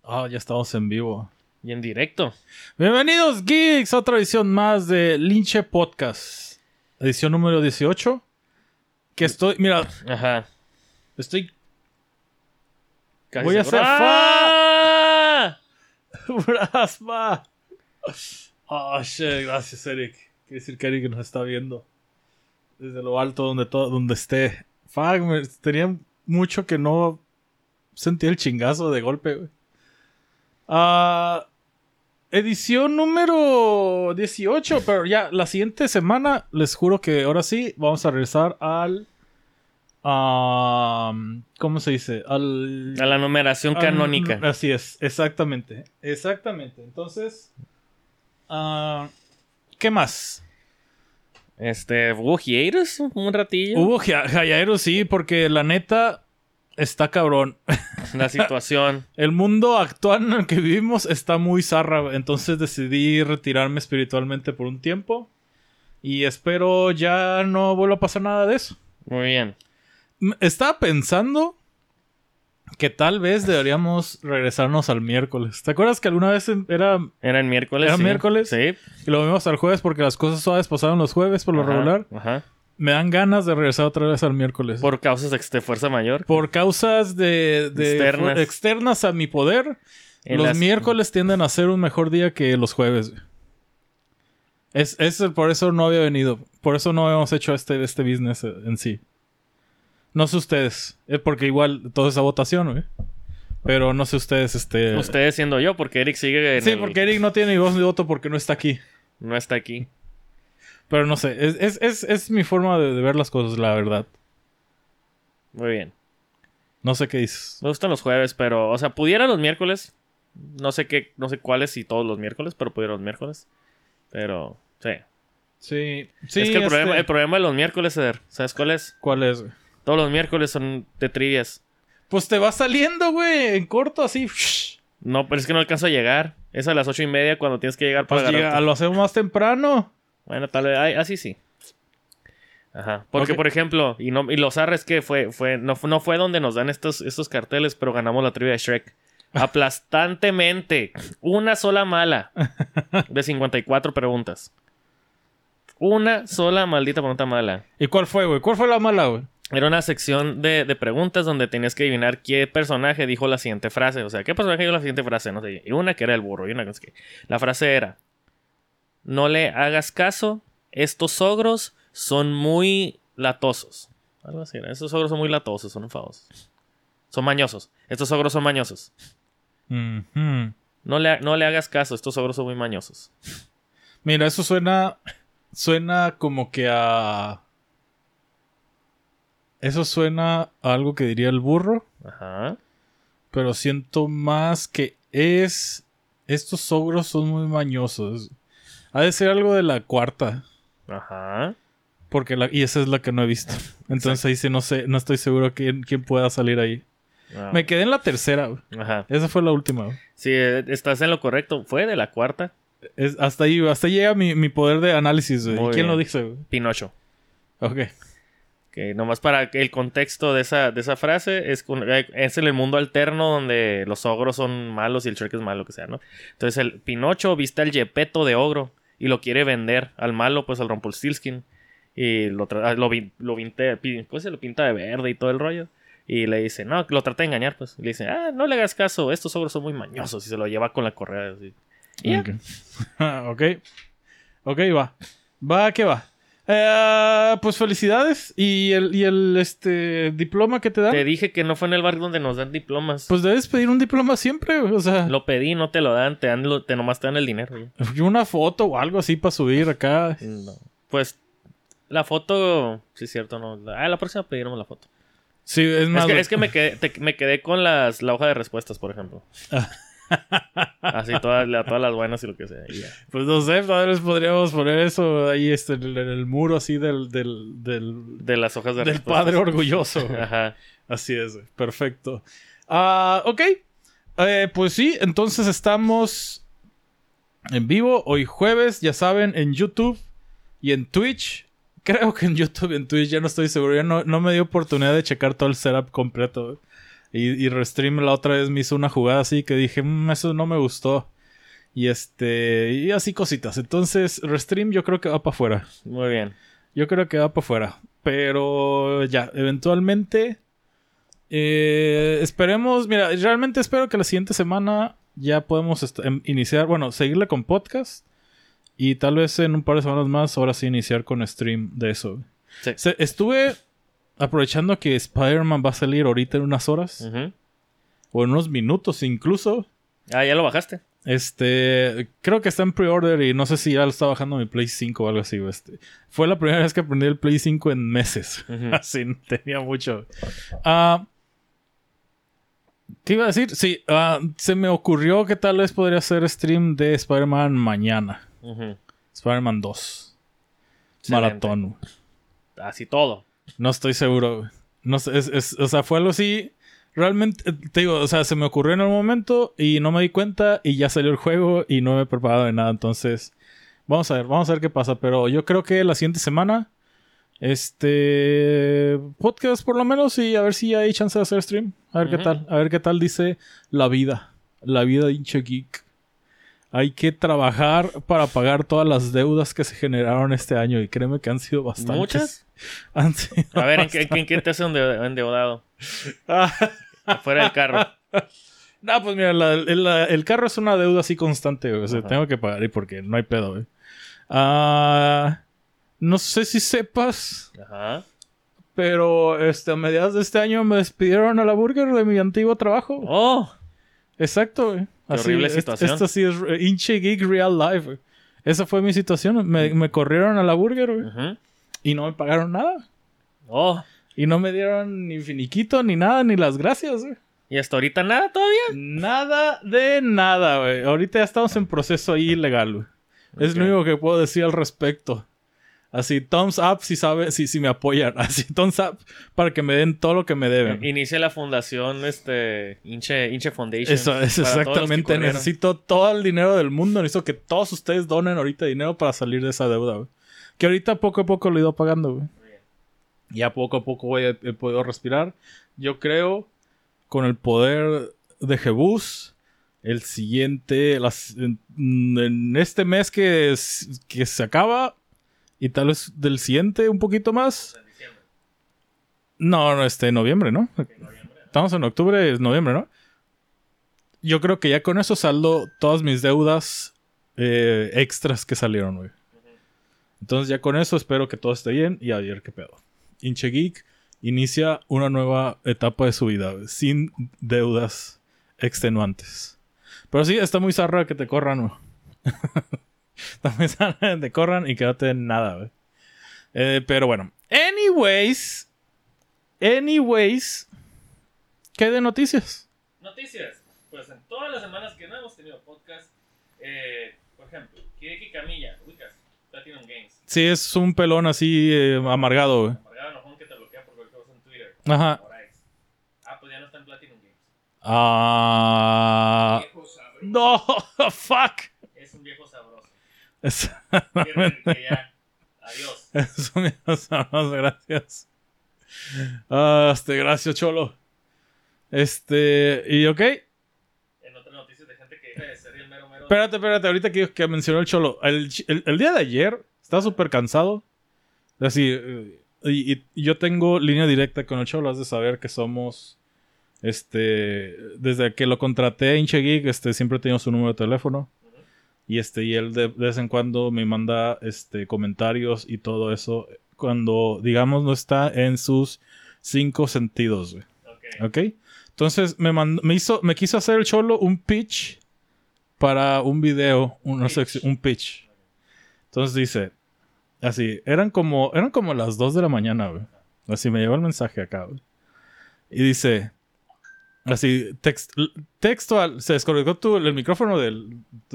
Ya estamos en vivo. Y en directo. Bienvenidos, geeks, a otra edición más de Linche Podcast. Edición número 18. Que estoy... Mira. Ajá. Estoy... Casi Voy a seguro. hacer ¡Ah! ¡Brasma! Shit. Gracias, Eric. Quiere decir que Eric nos está viendo desde lo alto donde esté. Fuck, tenía mucho que no sentí el chingazo de golpe, güey. Edición número 18, pero ya la siguiente semana les juro que ahora sí vamos a regresar al... ¿cómo se dice? A la numeración canónica. Así es, exactamente. Entonces, ¿qué más? ¿Hubo hiatus un ratillo? Hubo hiatus, sí, porque la neta está cabrón. La situación. El mundo actual en el que vivimos está muy zarra. Entonces decidí retirarme espiritualmente por un tiempo. Y espero ya no vuelva a pasar nada de eso. Muy bien. Estaba pensando que tal vez deberíamos regresarnos al miércoles. ¿Te acuerdas que alguna vez era ¿Era el miércoles? ¿Era sí. miércoles? Sí. Y lo vimos al jueves porque las cosas suaves pasaron los jueves por lo regular? Ajá. Me dan ganas de regresar otra vez al miércoles. Por causas de fuerza mayor. Por causas de externas a mi poder. Los miércoles tienden a ser un mejor día que los jueves. Por eso no había venido. Por eso no habíamos hecho este business en sí. No sé ustedes. Porque igual todo es a votación, güey. Pero no sé ustedes, Ustedes siendo yo, porque Eric sigue porque Eric no tiene ni voz ni voto porque no está aquí. No está aquí. Pero no sé. Es mi forma de ver las cosas, la verdad. Muy bien. No sé qué dices. Me gustan los jueves, pero... O sea, pudiera los miércoles. No sé cuáles y todos los miércoles, pero pudiera los miércoles. Pero... Sí. Sí. Es que el problema de los miércoles, Eder, ¿sabes cuál es? ¿Cuál es, güey? Todos los miércoles son de trivias. Pues te va saliendo, güey. En corto, así. No, pero es que no alcanzo a llegar. Es a las 8:30 cuando tienes que llegar para agarrar. Lo hacemos más temprano. Bueno, tal vez... así sí. Ajá. Porque, Okay. por ejemplo... Y los arres que no fue donde nos dan estos carteles, pero ganamos la trivia de Shrek. Aplastantemente. Una sola mala. De 54 preguntas. Una sola maldita pregunta mala. ¿Y cuál fue, güey? ¿Cuál fue la mala, güey? Era una sección de preguntas donde tenías que adivinar qué personaje dijo la siguiente frase. O sea, ¿qué personaje dijo la siguiente frase? No sé. Y una que era el burro. Y una que es que... La frase era... No le hagas caso. Estos ogros son muy latosos. Algo así. Estos ogros son muy latosos. Son enfadosos. Son mañosos. Estos ogros son mañosos. Mm-hmm. No le hagas caso. Estos ogros son muy mañosos. Mira, eso suena como que a... Eso suena a algo que diría el burro. Ajá. Pero siento más que estos ogros son muy mañosos. Ha de ser algo de la cuarta. Ajá. Y esa es la que no he visto. Entonces ahí sí no sé, no estoy seguro quién pueda salir ahí. Ah. Me quedé en la tercera, güey. Ajá. Esa fue la última, güey. Sí, estás en lo correcto. Fue de la cuarta. Hasta ahí llega mi poder de análisis, güey. ¿Quién lo dice, güey? Pinocho. Ok. Que nomás para que el contexto de esa frase es en el mundo alterno donde los ogros son malos y el Shrek es malo, que sea, ¿no? Entonces el Pinocho viste al Gepetto de ogro y lo quiere vender al malo, pues al Rumpelstiltskin. Y lo pinta de verde y todo el rollo. Y le dice, no, lo trata de engañar, pues. Y le dice, no le hagas caso, estos ogros son muy mañosos. Y se lo lleva con la correa así. Y ya. Ok, va. Va, ¿qué va? Pues felicidades. ¿Y el diploma que te dan? Te dije que no fue en el barrio donde nos dan diplomas. Pues debes pedir un diploma siempre, o sea... Lo pedí, no te lo dan, nomás te dan el dinero. ¿Y una foto o algo así para subir acá? No. Pues la foto... Sí, es cierto, no. La próxima pediremos la foto. Sí, es más... Es que me quedé con la hoja de respuestas, por ejemplo. Así todas las buenas y lo que sea. Y pues no sé, tal vez podríamos poner eso ahí en el muro así de las hojas de del respuestas. padre orgulloso. Ajá. Así es, perfecto. Ok. Pues sí, entonces estamos en vivo hoy jueves, ya saben, en YouTube y en Twitch. Creo que en YouTube y en Twitch, ya no estoy seguro. Ya no me dio oportunidad de checar todo el setup completo. Y Restream la otra vez me hizo una jugada así que dije, eso no me gustó. Y y así cositas. Entonces, Restream yo creo que va para afuera. Muy bien. Yo creo que va para afuera. Pero ya, eventualmente... esperemos, mira, realmente espero que la siguiente semana ya podemos iniciar, bueno, seguirle con podcast. Y tal vez en un par de semanas más, ahora sí iniciar con stream de eso. Sí. Estuve aprovechando que Spider-Man va a salir ahorita en unas horas. Uh-huh. O en unos minutos incluso. Ah, ¿ya lo bajaste? Creo que está en pre-order y no sé si ya lo está bajando mi Play 5 o algo así. Fue la primera vez que aprendí el Play 5 en meses. Uh-huh. Así, tenía mucho. ¿Qué iba a decir? Sí, se me ocurrió que tal vez podría hacer stream de Spider-Man mañana. Uh-huh. Spider-Man 2. Excelente. Maratón. Así todo. No estoy seguro. No sé, o sea, fue algo así. Realmente, te digo, o sea, se me ocurrió en el momento y no me di cuenta y ya salió el juego y no me he preparado de nada. Entonces, vamos a ver qué pasa. Pero yo creo que la siguiente semana, podcast por lo menos y a ver si hay chance de hacer stream. A ver qué tal. A ver qué tal dice la vida. La vida de hinche geek. Hay que trabajar para pagar todas las deudas que se generaron este año y créeme que han sido bastantes. ¿Muchas? Han sido a ver, bastantes. ¿en qué te hace endeudado? Afuera del carro. No, pues mira, el carro es una deuda así constante, güey. O sea, tengo que pagar y porque no hay pedo, güey. No sé si sepas, Ajá. pero a mediados de este año me despidieron a la Burger de mi antiguo trabajo. ¡Oh! Exacto, güey. Qué horrible situación. Esto sí es hinche geek real life, güey. Esa fue mi situación. Me corrieron a la Burger, güey. Uh-huh. Y no me pagaron nada. ¡Oh! Y no me dieron ni finiquito, ni nada, ni las gracias, güey. ¿Y hasta ahorita nada todavía? Nada de nada, güey. Ahorita ya estamos en proceso ahí ilegal, güey. Okay. Es lo único que puedo decir al respecto. Así, thumbs up si me apoyan. Así, thumbs up para que me den todo lo que me deben. Inicia la fundación, Inche Foundation. Eso es exactamente. Necesito todo el dinero del mundo. Necesito que todos ustedes donen ahorita dinero para salir de esa deuda, güey. Que ahorita poco a poco lo he ido pagando, güey. Ya poco a poco, güey, he podido respirar. Yo creo, con el poder de Jebus, el siguiente, en este mes que se acaba, y tal vez del siguiente un poquito más. ¿En diciembre? No, noviembre, ¿no? ¿En noviembre? Estamos en octubre, es noviembre, ¿no? Yo creo que ya con eso saldo todas mis deudas extras que salieron, güey. Entonces ya con eso espero que todo esté bien y a ver qué pedo. Hinche Geek inicia una nueva etapa de su vida, güey, sin deudas extenuantes. Pero sí, está muy zarra que te corran, güey. Está muy zarra que te corran y quédate en nada, güey. Pero bueno. Anyways. ¿Qué hay de noticias? Noticias. Pues en todas las semanas que no hemos tenido podcast, por ejemplo, Hideki Kamiya, ubicas, Platinum Games. Sí, es un pelón así amargado, güey. Amargado enojón que te bloquea por cualquier cosa en Twitter. Ajá. Pues ya no está en Platinum Games. No, fuck. Es un viejo sabroso. Exactamente. Ya. Adiós. Es un viejo sabroso, gracias. Gracias, Cholo. ¿Y ok? En otras noticias de gente que deja de ser el mero. Espérate, ahorita que mencionó el Cholo. El día de ayer estaba súper cansado. Así, y yo tengo línea directa con el Cholo. Has de saber que somos. Desde que lo contraté a Hinche Geek, siempre he tenido su número de teléfono. Uh-huh. Y él de vez en cuando me manda comentarios y todo eso. Cuando, digamos, no está en sus 5 sentidos, güey. ¿Ok? Entonces me quiso hacer el Cholo un pitch para un video, un pitch. Entonces dice, así, eran como las 2 de la mañana, güey. Así me llegó el mensaje acá, güey. Y dice, así, textual, se desconectó el micrófono del...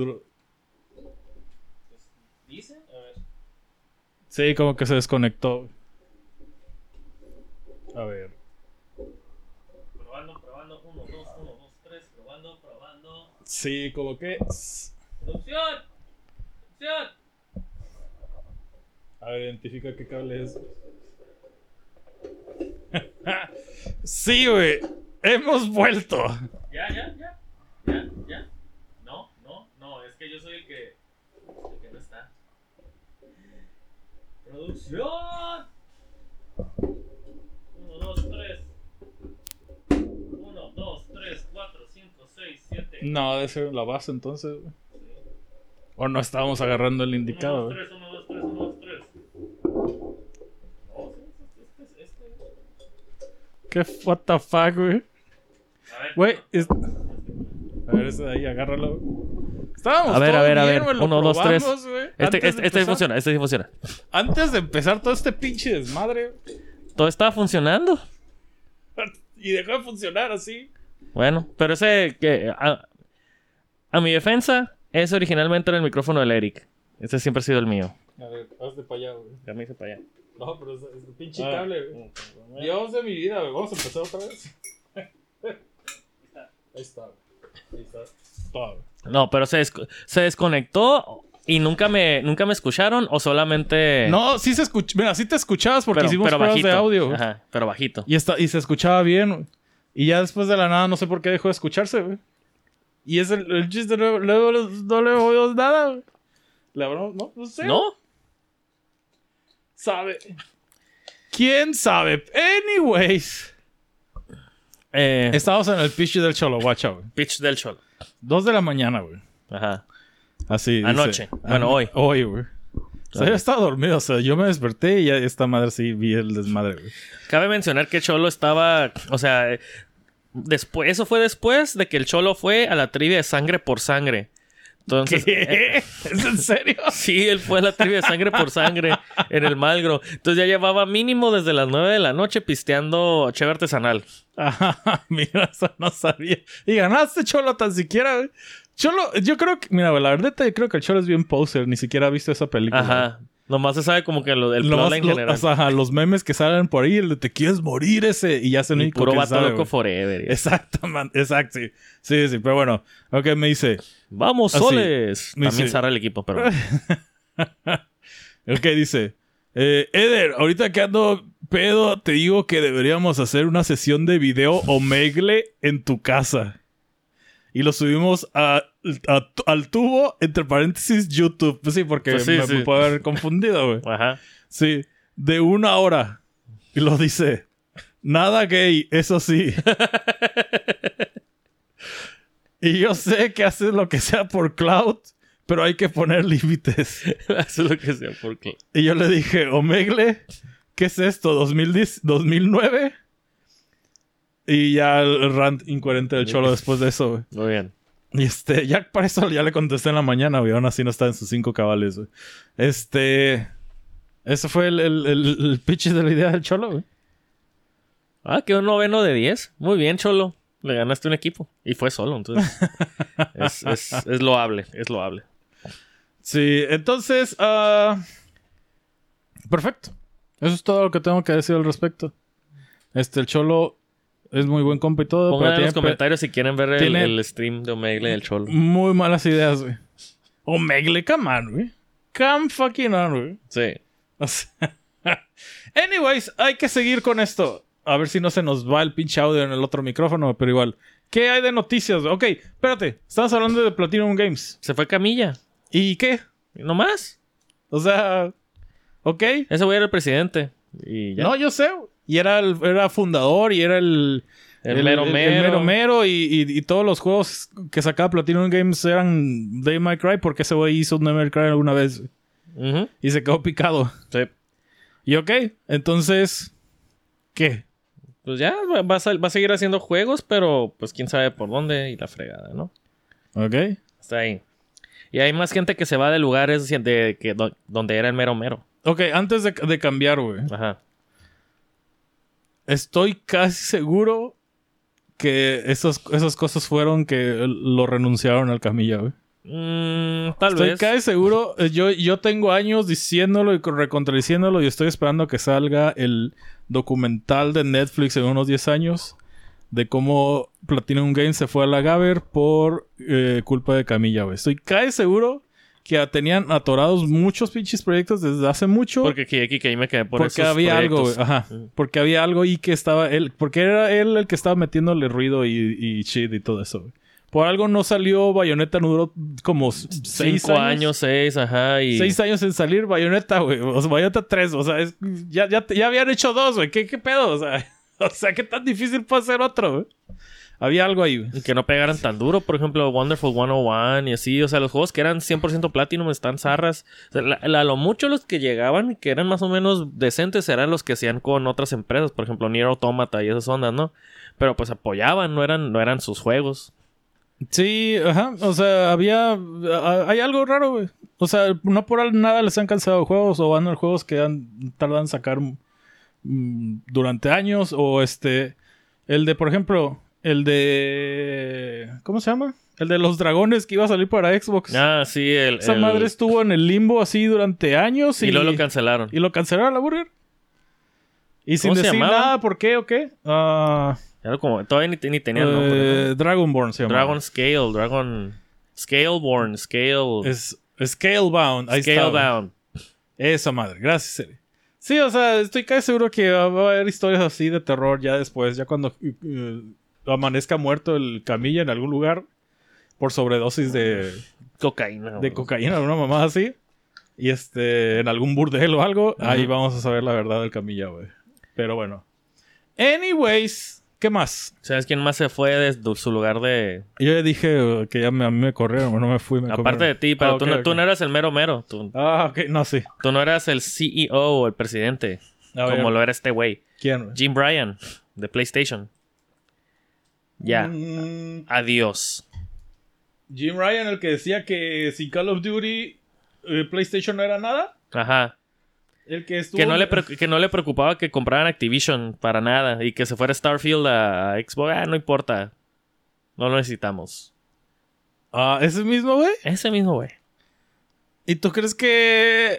¿Dice? A ver. Sí, como que se desconectó. A ver. Probando, 1, 2, 3, probando. Sí, como que... ¡Producción! A ver, identifica qué cable es. Sí, güey. Hemos vuelto. Ya. No, es que yo soy el que no está. Producción. 1, 2, 3. 1, 2, 3, 4, 5, 6, 7. No, debe ser la base entonces, güey. O no estábamos agarrando el indicado, 1, 2, 3, 1, 2, 3, 1, 2, 3. No, este. ¿Qué what the fuck, güey? A ver. Güey, a ver, ese de ahí, agárralo. Estábamos A ver. bien, güey, lo 1, 2, 3. probamos, güey. Este sí funciona. Antes de empezar todo este pinche desmadre, Todo estaba funcionando. y dejó de funcionar así. Bueno, pero ese que a mi defensa, ese originalmente era el micrófono del Eric. Ese siempre ha sido el mío. A ver, hazte para allá, güey. Ya me hice para allá. No, pero es el pinche cable, güey. Dios de mi vida, güey. Vamos a empezar otra vez. Ahí está, güey. Ahí está. Todo, güey. No, pero se desconectó y nunca me escucharon o solamente... No, sí se escucha. Mira, sí te escuchabas porque hicimos pero pruebas bajito. de audio, güey. Ajá, pero bajito. Y se escuchaba bien, güey. Y ya después de la nada, no sé por qué dejó de escucharse, güey. Y es el chiste, no le oído nada, güey. La verdad, no sé. ¿No? Sabe. ¿Quién sabe? Anyways. Estábamos en el pitch del Cholo, guacha, güey. Pitch del Cholo. 2 de la mañana, güey. Ajá. Así dice. Anoche. Bueno, hoy. Hoy, güey. O sea, yo estaba dormido. O sea, yo me desperté y ya esta madre sí vi el desmadre, güey. Cabe mencionar que Cholo estaba... O sea, eso fue después de que el Cholo fue a la trivia de sangre por sangre. Entonces, ¿Qué? ¿Es en serio? Sí, él fue a la trivia de sangre por sangre en el Malgro. Entonces ya llevaba mínimo desde las 9 de la noche pisteando cheve artesanal. Ajá, mira, eso no sabía. Y ganaste, Cholo, tan siquiera, güey. Cholo, yo creo que... Mira, la verdad, yo creo que el Cholo es bien poser. Ni siquiera ha visto esa película. Ajá. Nomás se sabe como que el plotline en general. O sea, los memes que salen por ahí, el de te quieres morir ese. Y ya se y puro que vato sabe, loco güey. forever. Exacto, man. Exacto, sí. Sí, pero bueno. Ok, me dice... ¡Vamos, así, soles! me También dice- zarra el equipo, pero... Ok, dice... Eder, ahorita que ando pedo, te digo que deberíamos hacer una sesión de video Omegle en tu casa. Y lo subimos al tubo, entre paréntesis, YouTube. Pues sí, porque Pues sí, me sí. puedo haber confundido, güey. Ajá. Sí, de 1 hora. Y lo dice... Nada gay, eso sí. Y yo sé que haces lo que sea por cloud, pero hay que poner límites. Eso es lo que sea por qué. Y yo le dije, Omegle, ¿qué es esto? ¿2010, 2009? Y ya el rant incoherente del Cholo después de eso, güey. Muy bien. Y ya para eso ya le contesté en la mañana, güey. Aún así no está en sus 5 cabales, güey. Eso fue el pitch de la idea del Cholo, güey. Ah, quedó 9 de 10. Muy bien, Cholo. Le ganaste un equipo. Y fue solo, entonces. es loable, es loable. Sí, entonces... perfecto. Eso es todo lo que tengo que decir al respecto. El Cholo es muy buen compa y todo. Pongan en pero los comentarios si quieren ver tiene- el stream de Omegle del Cholo. muy malas ideas, güey. Omegle, come on, güey. Come fucking on, güey. Sí. O sea, anyways, hay que seguir con esto. A ver si no se nos va el pinche audio en el otro micrófono, pero igual. ¿Qué hay de noticias? Ok, espérate. Estamos hablando de Platinum Games. Se fue Camilla. ¿Y qué? No más. O sea, ok. Ese güey era el presidente. Y ya. No, yo sé. Y era fundador y era el mero mero y todos los juegos que sacaba Platinum Games eran Devil May Cry porque ese güey hizo Devil May Cry alguna vez Ujú. y se quedó picado. Sí. Y ok, entonces, ¿qué? Pues ya va a seguir haciendo juegos, pero pues quién sabe por dónde y la fregada, ¿no? Ok. Está ahí. Y hay más gente que se va de lugares donde era el mero. Ok, antes de cambiar, güey. Ajá. Estoy casi seguro que esas cosas fueron que lo renunciaron al Camilla, güey. Tal Estoy vez. casi seguro. Yo tengo años diciéndolo y recontradiciéndolo y estoy esperando que salga el documental de Netflix en unos 10 años de cómo Platinum Games se fue a la Gaber por culpa de Camilla, güey. Estoy casi seguro que tenían atorados muchos pinches proyectos desde hace mucho. Porque aquí me quedé por porque esos había algo, güey. proyectos. Ajá. Porque había algo y que estaba él. Porque era él el que estaba metiéndole ruido y shit y todo eso, güey. Por algo no salió Bayonetta, no duró como 6 años, 6, ajá. 6 años en salir Bayonetta, güey. O sea, Bayonetta 3, o sea, ya habían hecho 2, güey. ¿Qué pedo? O sea, ¿qué tan difícil puede ser otro, güey? Había algo ahí, güey. Y que no pegaran tan duro. Por ejemplo, Wonderful 101 y así. O sea, los juegos que eran 100% Platinum están zarras. O sea, lo mucho los que llegaban y que eran más o menos decentes eran los que hacían con otras empresas. Por ejemplo, Nier Automata y esas ondas, ¿no? Pero pues apoyaban, no eran sus juegos. Sí, ajá. O sea, hay algo raro, güey. O sea, no por nada les han cancelado juegos o van a juegos que tardan en sacar durante años. O el de, por ejemplo, el de... ¿Cómo se llama? El de los dragones que iba a salir para Xbox. Ah, sí. Esa madre estuvo en el limbo así durante años. Y luego lo cancelaron. Y lo cancelaron a la burger. Y sin decir nada, ¿por qué o qué? Era como, todavía ni tenían nombre, ¿no? Dragonborn se llama. Scaleborn, Es Scalebound. Ahí Scalebound. Esa madre, gracias, Eri. Sí, o sea, estoy casi seguro que va a haber historias así de terror ya después, ya cuando amanezca muerto el Camilla en algún lugar por sobredosis de cocaína. De cocaína, una mamada así. Y en algún burdel o algo, ahí vamos a saber la verdad del Camilla, güey. Pero bueno. Anyways, ¿qué más? ¿Sabes quién más se fue de su lugar de...? Yo ya dije que a mí me corrieron, no me fui, me Aparte comieron. de ti, pero okay. Tú no eras el mero. Ok, no, sí. Tú no eras el CEO o el presidente, como lo era este güey. ¿Quién? Jim Bryan, de PlayStation. Ya. Adiós. Jim Ryan, el que decía que sin Call of Duty PlayStation no era nada. Ajá. El que estuvo... Que no le preocupaba que compraran Activision para nada y que se fuera Starfield a Xbox. No importa. No lo necesitamos. ¿Ese mismo, güey? Ese mismo, güey. ¿Y tú crees que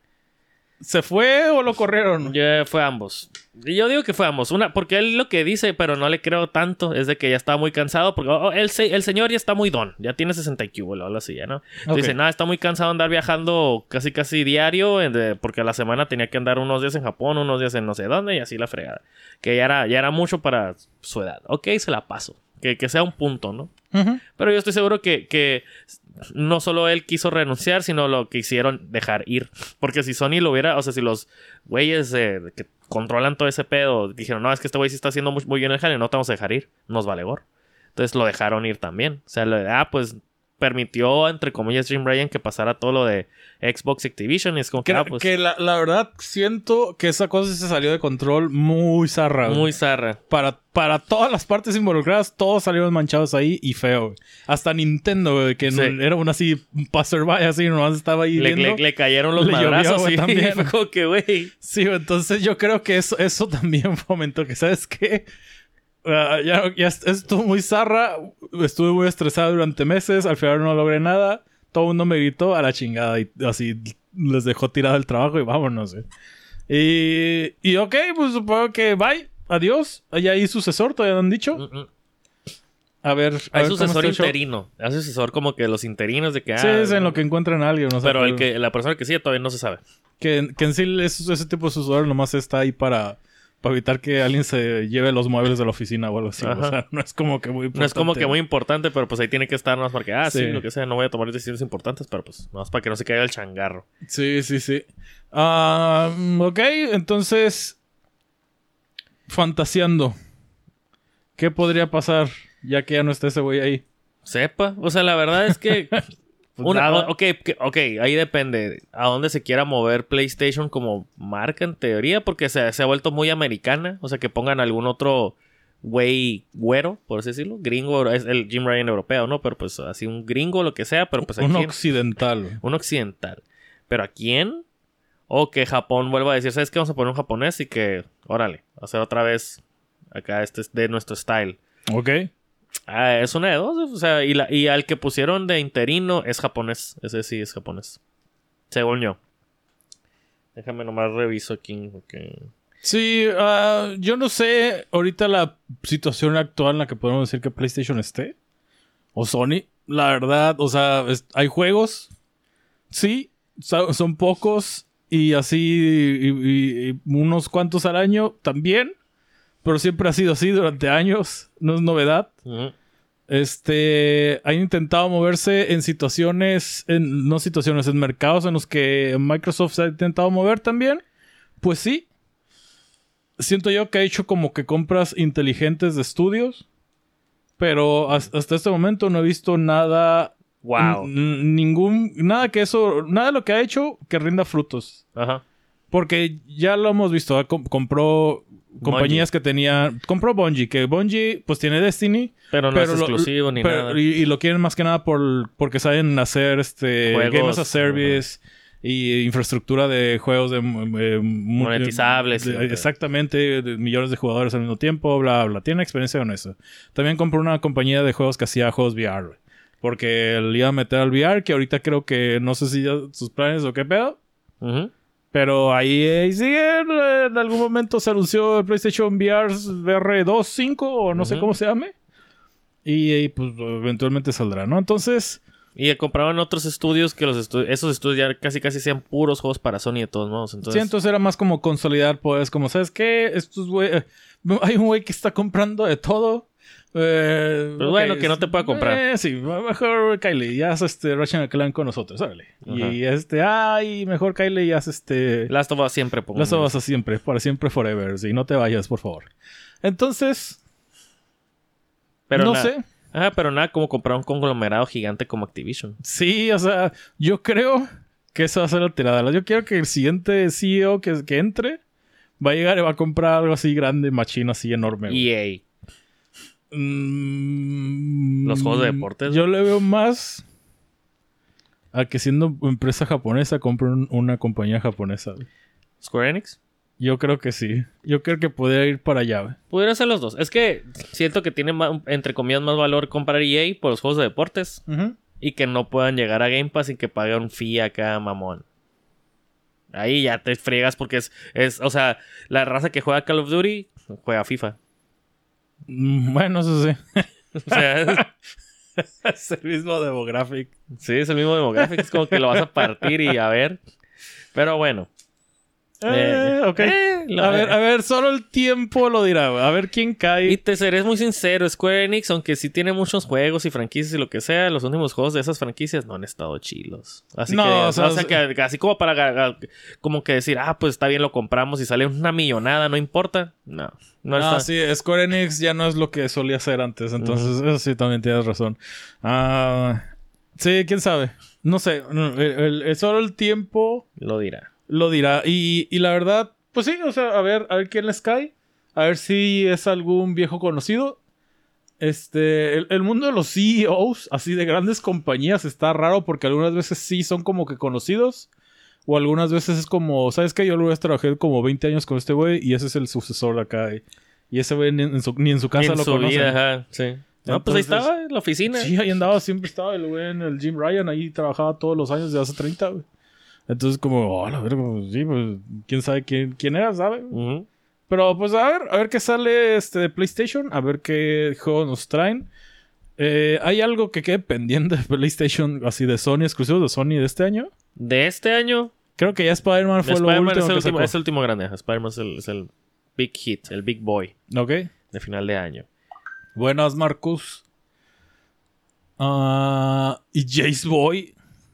se fue o lo corrieron? Fue ambos. Yo digo que fue ambos. Porque él lo que dice, pero no le creo tanto, es de que ya estaba muy cansado. Porque el señor ya está muy don. Ya tiene 60 y o algo así, ¿ya no? Okay. Dice, está muy cansado de andar viajando casi diario. Porque a la semana tenía que andar unos días en Japón, unos días en no sé dónde, y así la fregada. Que ya era mucho para su edad. Ok, se la paso. Que sea un punto, ¿no? Uh-huh. Pero yo estoy seguro que no solo él quiso renunciar, sino lo que hicieron dejar ir. Porque si Sony lo hubiera... O sea, si los güeyes que controlan todo ese pedo dijeron, no, es que este güey sí está haciendo muy, muy bien el jale, no te vamos a dejar ir. Nos vale gorro. Entonces lo dejaron ir también. O sea, pues permitió, entre comillas, Jim Ryan que pasara todo lo de Xbox Activision. Y es como que la verdad siento que esa cosa se salió de control muy zarra. Muy zarra. Para todas las partes involucradas, todos salieron manchados ahí y feo, güey. Hasta Nintendo, güey, que sí. Era un passerby así, nomás estaba ahí viendo. Le cayeron los madrazos llovió, también. Fue como que, güey. Sí, entonces yo creo que eso también fomentó que, ¿sabes qué? Ya estuvo muy zarra. Estuve muy estresado durante meses. Al final no logré nada. Todo el mundo me gritó a la chingada. Y así les dejó tirado el trabajo y vámonos. Y ok, pues supongo que bye. Adiós. Allá hay sucesor, todavía no han dicho. A ver. Hay sucesor interino. Hay sucesor como que los interinos de que... Sí, es en lo que encuentran a alguien. No sé, pero la persona que sigue todavía no se sabe. Que en sí ese tipo de sucesor nomás está ahí para evitar que alguien se lleve los muebles de la oficina o algo así. Ajá. O sea, no es como que muy importante. No es como que muy importante, pero pues ahí tiene que estar más para que... sí, lo que sea. No voy a tomar decisiones importantes, pero pues más para que no se caiga el changarro. Sí. Ok, entonces... Fantaseando. ¿Qué podría pasar ya que ya no está ese güey ahí? Sepa. O sea, la verdad es que... Ok, ahí depende a dónde se quiera mover PlayStation como marca en teoría, porque se ha vuelto muy americana. O sea, que pongan algún otro güey güero, por así decirlo. Gringo, es el Jim Ryan europeo, ¿no? Pero pues así un gringo, lo que sea, pero pues un occidental. Un occidental. ¿Pero a quién? O que Japón vuelva a decir, ¿sabes qué? Vamos a poner un japonés y que, órale, hacer otra vez acá de nuestro style. Ok. Es una de dos. O sea, y al que pusieron de interino es japonés. Ese sí es japonés. Según yo. Déjame nomás reviso aquí. Okay. Sí, yo no sé ahorita la situación actual en la que podemos decir que PlayStation esté. O Sony. La verdad, o sea, hay juegos. Sí, son pocos y así y unos cuantos al año también. Pero siempre ha sido así durante años. No es novedad. Ujú. Han intentado moverse en situaciones, en mercados en los que Microsoft se ha intentado mover también. Pues sí. Siento yo que ha hecho como que compras inteligentes de estudios. Pero hasta este momento no he visto nada. Wow. Nada de lo que ha hecho que rinda frutos. Ajá. Porque ya lo hemos visto. Compró compañías que tenían... Compró Bungie. Que Bungie pues tiene Destiny. Pero no es exclusivo ni nada. Y lo quieren más que nada porque saben hacer Juegos, Game as a Service y infraestructura de juegos de monetizables. Exactamente. De millones de jugadores al mismo tiempo. Bla, bla. Tiene experiencia con eso. También compró una compañía de juegos que hacía juegos VR. Porque le iba a meter al VR. Que ahorita creo que... No sé si ya sus planes o qué pedo. Ujú. Pero ahí sigue. En algún momento se anunció el PlayStation VR 2, 5 o no sé cómo se llame. Y pues eventualmente saldrá, ¿no? Entonces... Y compraban otros estudios que esos estudios ya casi sean puros juegos para Sony de todos modos. Entonces... Sí, entonces era más como consolidar, pues, como, ¿sabes qué? Estos güey... hay un güey que está comprando de todo. Pero okay, bueno, que no te pueda comprar. Sí, mejor Kylie, ya haz Ratchet & Clank con nosotros, órale. Y mejor Kylie, ya haz Last of Us siempre. Last of Us siempre, para siempre, forever. Sí, no te vayas, por favor. Entonces... Pero no sé. Pero nada como comprar un conglomerado gigante como Activision. Sí, o sea, yo creo que eso va a ser la tirada. Yo quiero que el siguiente CEO que entre va a llegar y va a comprar algo así grande, machino, así enorme. EA. Los juegos de deportes. Yo le veo más a que siendo empresa japonesa compre una compañía japonesa. ¿Square Enix? Yo creo que sí. Yo creo que podría ir para allá. ¿Ve? Pudieran ser los dos. Es que siento que tiene entre comillas más valor comprar EA por los juegos de deportes y que no puedan llegar a Game Pass y que paguen un fee acá mamón. Ahí ya te friegas porque o sea, la raza que juega Call of Duty juega FIFA. Bueno, eso sí. O sea, es el mismo demographic. Sí, es el mismo demographic. Es como que lo vas a partir y a ver. Pero bueno. Ok. A ver, solo el tiempo lo dirá. A ver quién cae. Y te seré muy sincero, Square Enix, aunque sí tiene muchos juegos y franquicias y lo que sea, los últimos juegos de esas franquicias no han estado chilos. Así que así como para como que decir, pues está bien, lo compramos y sale una millonada, no importa. No está. Sí, Square Enix ya no es lo que solía ser antes. Entonces, eso sí, también tienes razón. Sí, quién sabe. No sé. Solo el tiempo lo dirá. Y la verdad, pues sí, o sea, a ver quién les cae. A ver si es algún viejo conocido. El mundo de los CEOs, así de grandes compañías, está raro porque algunas veces sí son como que conocidos. O algunas veces es como, ¿sabes qué? Yo lo voy a trabajar como 20 años con este güey y ese es el sucesor de acá. Y ese güey ni en su casa lo conoce. Vida, sí. No, pues ahí estaba en la oficina. Sí, ahí andaba, siempre estaba el güey en el Jim Ryan. Ahí trabajaba todos los años de hace 30, güey. Entonces como, la verga, sí, pues, quién sabe quién era, ¿sabe? Pero pues a ver qué sale de PlayStation, a ver qué juegos nos traen. ¿Hay algo que quede pendiente de PlayStation, así de Sony, exclusivos de Sony de este año? ¿De este año? Creo que ya Spider-Man fue lo último es el último grande. Spider-Man es el big hit, el big boy. Ok. De final de año. Buenas, Marcus. Y Jace Boy.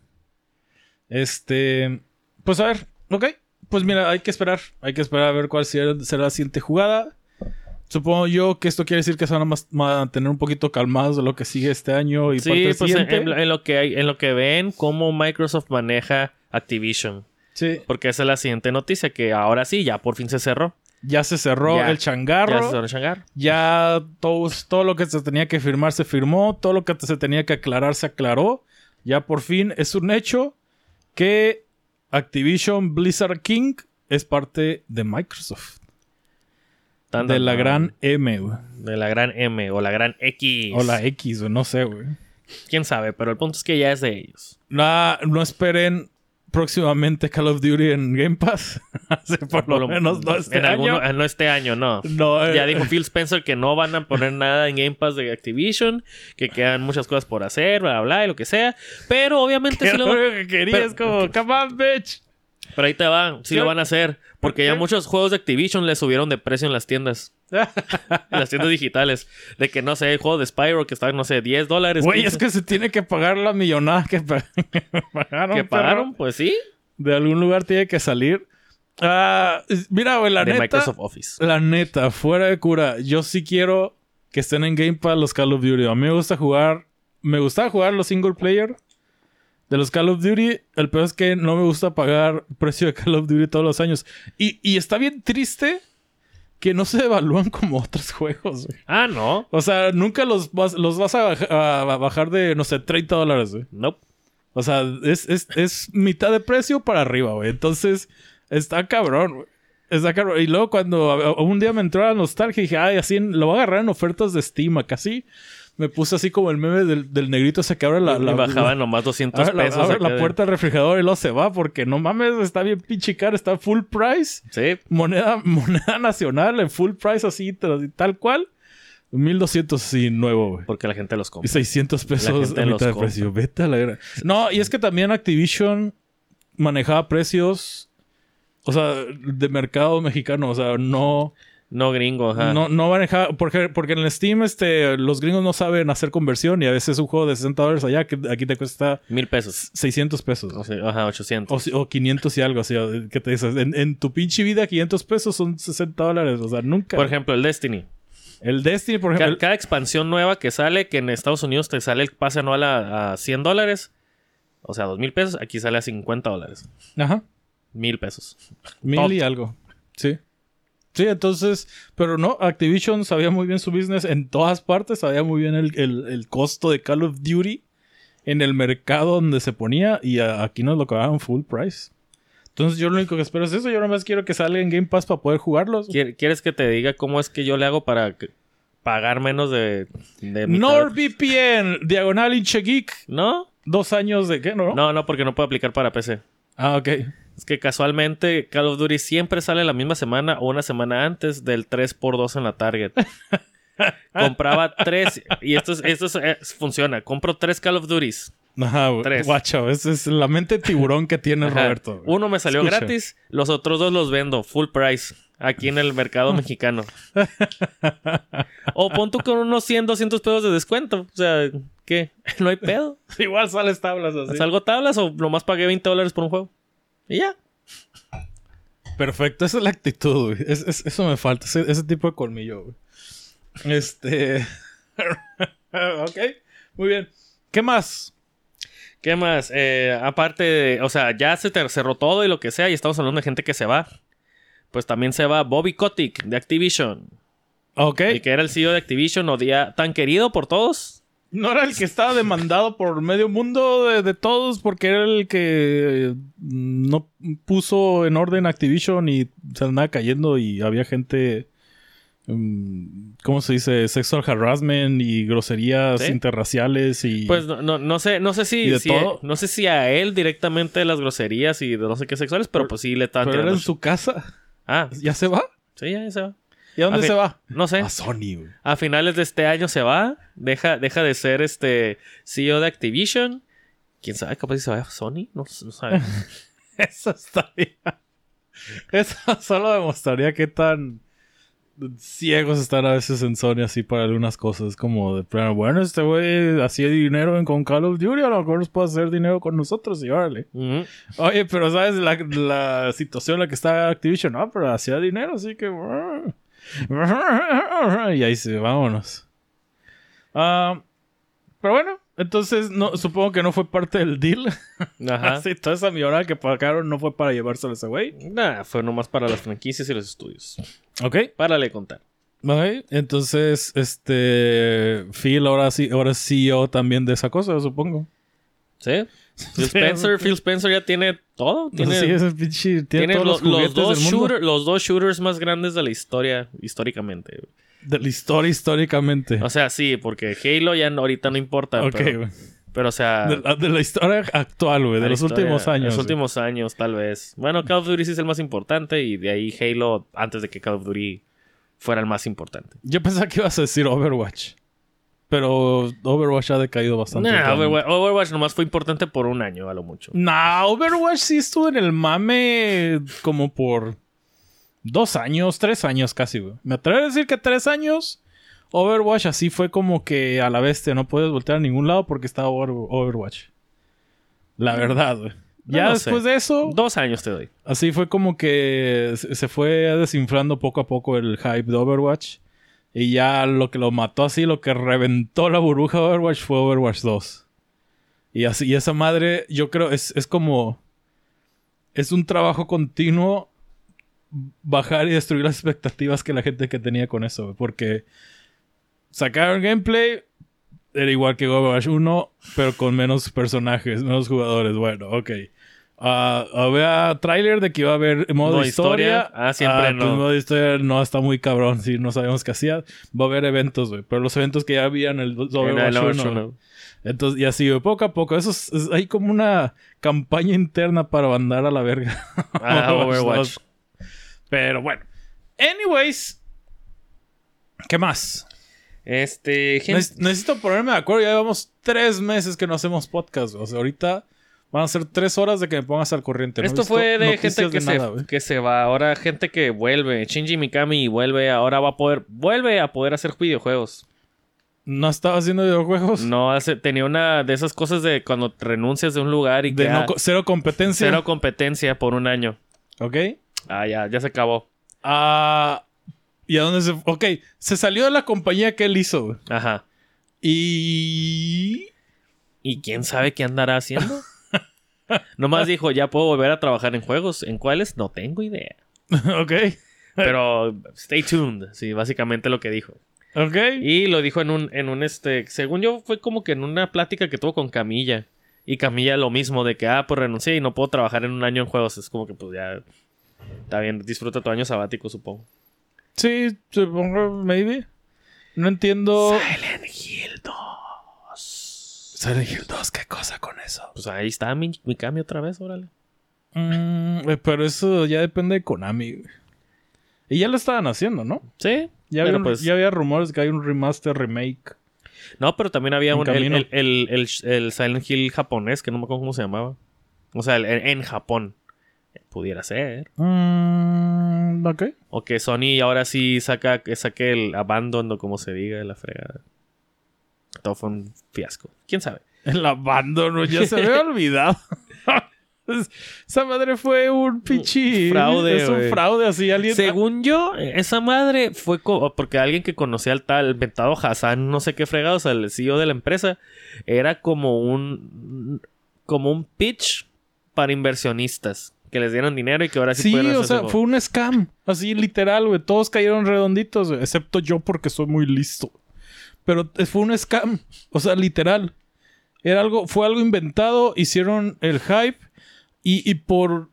Pues a ver, ok. Pues mira, hay que esperar a ver cuál será la siguiente jugada. Supongo yo que esto quiere decir que se van a mantener un poquito calmados de lo que sigue este año y sí, parte pues siguiente. en lo que ven cómo Microsoft maneja Activision. Sí. Porque esa es la siguiente noticia, que ahora sí, ya por fin se cerró. Ya se cerró el changarro. Ya se cerró el changarro. Ya todo lo que se tenía que firmar se firmó. Todo lo que se tenía que aclarar se aclaró. Ya por fin es un hecho que Activision Blizzard King es parte de Microsoft. De la gran M, güey. De la gran M o la gran X. O la X, güey. No sé, güey. Quién sabe, pero el punto es que ya es de ellos. No esperen próximamente Call of Duty en Game Pass. Por lo menos no este año. No este año, no. Ya dijo Phil Spencer que no van a poner nada en Game Pass de Activision, que quedan muchas cosas por hacer, bla, bla, y lo que sea. Pero obviamente sí lo que querías, como, come on, bitch. Pero ahí te va, sí lo van a hacer. Porque ya muchos juegos de Activision le subieron de precio en las tiendas. En las tiendas digitales. De que, no sé, el juego de Spyro que está, no sé, $10. Güey, es que se tiene que pagar la millonada que pagaron. ¿Que pagaron? Pues sí. De algún lugar tiene que salir. Mira, güey, la de neta... Microsoft Office. La neta, fuera de cura, yo sí quiero que estén en Game Pass los Call of Duty. A mí me gusta jugar... Me gustaba jugar los single player de los Call of Duty. El peor es que no me gusta pagar precio de Call of Duty todos los años. Y está bien triste que no se evalúan como otros juegos, güey. Ah, no. O sea, nunca los vas a bajar de, no sé, $30, güey. Nope. O sea, es mitad de precio para arriba, güey. Entonces, está cabrón, güey. Está cabrón. Y luego cuando un dije me entró la nostalgia y dije, ay, así lo voy a agarrar en ofertas de Steam. Casi me puse así como el meme del negrito ese que abre y bajaba nomás 200 pesos. Abre la puerta del refrigerador y luego se va porque no mames, está bien pinche caro, está full price. Sí. Moneda nacional en full price así tal cual. 1,200 sí, nuevo, güey. Porque la gente los compra. Y 600 pesos a mitad de precio. Vete a la guerra. No, y es que también Activision manejaba precios, o sea, de mercado mexicano. O sea, no gringo, ajá. No manejaba... Porque en el Steam, los gringos no saben hacer conversión y a veces un juego de $60 allá que aquí te cuesta... 1,000 pesos. 600 pesos. O sea, ajá, 800. O 500 y algo, así. ¿Qué te dices? En tu pinche vida, 500 pesos son $60. O sea, nunca... Por ejemplo, el Destiny. El Destiny, por ejemplo... Cada expansión nueva que sale, que en Estados Unidos te sale el pase anual a $100, o sea, 2,000 pesos, aquí sale a $50. Ajá. 1,000 pesos. 1,000 y algo. Sí. Sí, entonces... Pero no, Activision sabía muy bien su business en todas partes. Sabía muy bien el costo de Call of Duty en el mercado donde se ponía. Y aquí nos lo cobraban full price. Entonces yo lo único que espero es eso. Yo nomás quiero que salga en Game Pass para poder jugarlos. ¿Quieres que te diga cómo es que yo le hago para pagar menos de NordVPN, diagonal hinchegeek. ¿No? 2 años de... ¿Qué? No, porque no puedo aplicar para PC. Ah, ok. Es que casualmente Call of Duty siempre sale la misma semana o una semana antes del 3x2 en la Target. Compraba 3 y esto funciona. Compro 3 Call of Duties. Ajá, guacho. Esa es la mente tiburón que tiene Roberto. Uno me salió gratis, los otros 2 los vendo full price aquí en el mercado mexicano. O pon tú con unos 100, 200 pesos de descuento. O sea, ¿qué? No hay pedo. Igual sales tablas así. ¿Salgo tablas o nomás pagué $20 por un juego? Y ya. Perfecto, esa es la actitud, güey. Eso me falta, ese tipo de colmillo, güey. Ok, muy bien. ¿Qué más? Aparte de... O sea, ya se cerró todo y lo que sea. Y estamos hablando de gente que se va. Pues también se va Bobby Kotick de Activision. Ok. Y que era el CEO de Activision. Tan querido por todos. ¿No era el que estaba demandado por medio mundo de todos? Porque era el que no puso en orden Activision y se andaba cayendo y había gente... ¿Cómo se dice? Sexual harassment y groserías interraciales y... Pues no sé si a él directamente las groserías y de no sé qué sexuales, pero pues sí le estaban tirando. ¿Pero era en su casa? Ah. ¿Ya se va? Sí, ya se va. ¿Y a dónde se va? No sé. A Sony, güey. A finales de este año se va. Deja de ser CEO de Activision. ¿Quién sabe? Capaz si se va a Sony. No sabe. Eso está bien. Eso solo demostraría qué tan ciegos están a veces en Sony así para algunas cosas. Como de plano, bueno, este güey hacía dinero con Call of Duty, a lo mejor nos puede hacer dinero con nosotros y órale. Oye, pero ¿sabes la situación en la que está Activision? No, pero hacía dinero, así que... Y ahí sí, vámonos. Pero bueno, entonces supongo que no fue parte del deal. Ajá. Sí, toda esa millonada que pagaron no fue para llevárselo a ese güey. Nah, fue nomás para las franquicias y los estudios. Ok. Párale de contar. Ok, entonces, Phil ahora es CEO también de esa cosa, supongo. ¿Sí? Phil Spencer ya tiene todo. Tiene todos los dos shooters más grandes de la historia, históricamente. De la historia, históricamente. O sea, sí, porque Halo ya ahorita no importa. Ok, Pero, o sea... De la historia actual, güey. De los últimos años. Los últimos años, tal vez. Bueno, Call of Duty sí es el más importante. Y de ahí Halo, antes de que Call of Duty fuera el más importante. Yo pensaba que ibas a decir Overwatch. Pero Overwatch ha decaído bastante. Overwatch nomás fue importante por un año, a lo mucho. Overwatch sí estuvo en el mame como por 2 años, 3 años casi, güey. Me atrevo a decir que 3 años. Overwatch así fue como que a la bestia. No puedes voltear a ningún lado porque estaba Overwatch. La verdad, güey. Ya después de eso... 2 años te doy. Así fue como que se fue desinflando poco a poco el hype de Overwatch. Y ya lo que lo mató así, lo que reventó la burbuja de Overwatch fue Overwatch 2. Y así, y esa madre, yo creo, es como... Es un trabajo continuo bajar y destruir las expectativas que la gente que tenía con eso, güey. Porque sacaron gameplay, era igual que Overwatch 1, pero con menos personajes, menos jugadores. Bueno, ok. Había tráiler de que iba a haber modo historia. Siempre no. Pues modo historia no está muy cabrón. Sí, no sabemos qué hacía. Va a haber eventos, güey. Pero los eventos que ya había en el Overwatch 1. Entonces, y así, güey, poco a poco. Eso hay como una campaña interna para mandar a la verga. Overwatch. Pero bueno. Anyways. ¿Qué más? Necesito ponerme de acuerdo. Ya llevamos 3 meses que no hacemos podcast. O sea, ahorita... Van a ser 3 horas de que me pongas al corriente. Esto fue de gente que se va. Ahora gente que vuelve. Shinji Mikami vuelve. Ahora vuelve a poder hacer videojuegos. ¿No estaba haciendo videojuegos? No, tenía una de esas cosas de cuando renuncias de un lugar y que... cero competencia. Cero competencia por un año. ¿Ok? Ya se acabó. ¿Y a dónde se...? Ok, se salió de la compañía que él hizo, güey. Ajá. ¿Y quién sabe qué andará haciendo? Nomás dijo, ya puedo volver a trabajar en juegos. ¿En cuáles? No tengo idea. Ok. Pero stay tuned. Sí, básicamente lo que dijo. Ok. Y lo dijo en un según yo, fue como que en una plática que tuvo con Camilla. Y Camilla lo mismo, de que, pues renuncié y no puedo trabajar en un año en juegos. Es como que, pues ya... Está bien, disfruta tu año sabático, supongo. Sí, supongo, maybe. No entiendo... Silent Hill 2. Silent Hill 2, ¿qué cosa con eso? Pues ahí está mi cambio otra vez, órale. Pero eso ya depende de Konami, güey. Y ya lo estaban haciendo, ¿no? Sí. Ya había rumores que hay un remaster, remake. No, pero también había el Silent Hill japonés, que no me acuerdo cómo se llamaba. O sea, en Japón. Pudiera ser. Ok. O que Sony ahora sí saque el Abandon, o como se diga, de la fregada. Todo fue un fiasco. ¿Quién sabe? El abandono, ya se me había olvidado. Esa madre fue un pinche fraude. Es un fraude así. Según yo, esa madre fue porque alguien que conocía al tal Ventado Hassan, no sé qué fregado, o sea, el CEO de la empresa, era como un pitch para inversionistas. Que les dieran dinero y que ahora sí pueden hacer. Sí, o sea, fue un scam. Así literal, güey. Todos cayeron redonditos, güey. Excepto yo porque soy muy listo. Pero fue un scam. O sea, literal. Fue algo inventado. Hicieron el hype. Y por...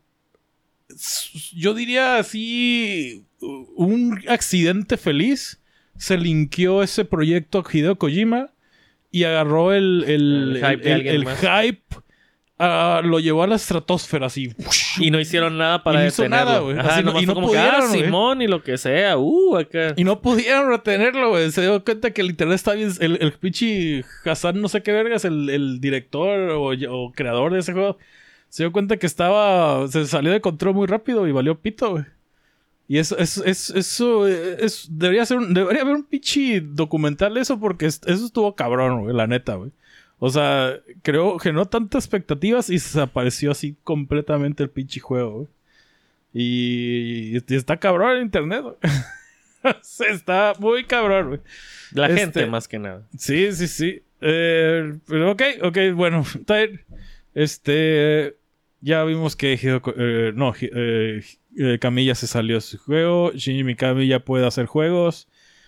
Yo diría así... Un accidente feliz. Se linkeó ese proyecto a Hideo Kojima. Y agarró el hype. Lo llevó a la estratosfera así. Y no hicieron nada para detenerlo. Nada, güey. Y no pudieron, Simón y lo que sea. Acá. Y no pudieron retenerlo, güey. Se dio cuenta que literal está bien. El pichi Hassan, no sé qué vergas, el director o creador de ese juego, se dio cuenta que se salió de control muy rápido y valió pito, güey. Y eso debería haber un pichi documental de eso, porque eso estuvo cabrón, güey, la neta, güey. O sea, generó tantas expectativas y se desapareció así completamente el pinche juego, güey. Y está cabrón el internet, güey. Está muy cabrón, güey. La gente, más que nada. Sí. Pero ok, bueno. Ya vimos que Camilla se salió de su juego. Shinji Mikami ya puede hacer juegos.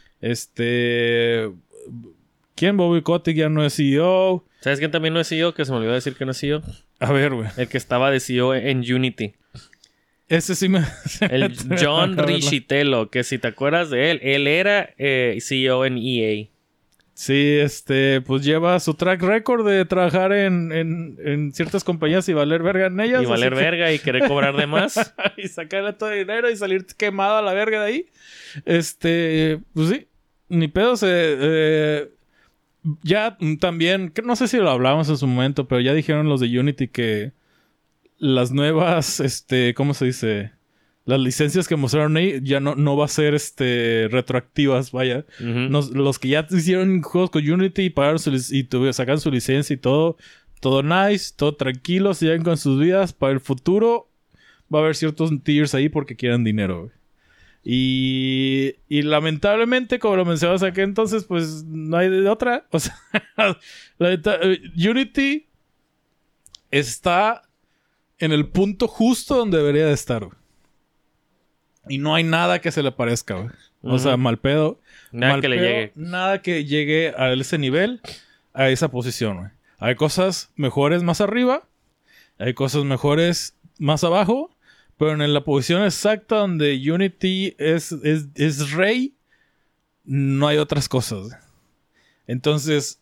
¿Quién? Bobby Kotick ya no es CEO. ¿Sabes quién también no es CEO? Que se me olvidó decir que no es CEO. A ver, güey. El que estaba de CEO en Unity. Ese sí me... El John Richitello. Que si te acuerdas de él era CEO en EA. Sí, pues lleva su track record de trabajar en ciertas compañías y valer verga en ellas. Y valer verga y querer cobrar de más. Y sacarle todo el dinero y salir quemado a la verga de ahí. Pues sí, ni pedo ya también, que no sé si lo hablábamos en su momento, pero ya dijeron los de Unity que las nuevas, ¿cómo se dice? Las licencias que mostraron ahí ya no va a ser retroactivas, vaya. Los que ya hicieron juegos con Unity y pagaron sacaron su licencia y todo nice, todo tranquilo, siguen con sus vidas. Para el futuro va a haber ciertos tiers ahí porque quieren dinero, güey. Y lamentablemente, como lo mencionabas aquí entonces, pues no hay de otra. O sea, Unity está en el punto justo donde debería de estar, güey. Y no hay nada que se le parezca, güey. O sea, mal pedo. Nada que le llegue. Nada que llegue a ese nivel, a esa posición, güey. Hay cosas mejores más arriba. Hay cosas mejores más abajo. Pero en la posición exacta donde Unity es rey, no hay otras cosas. Entonces,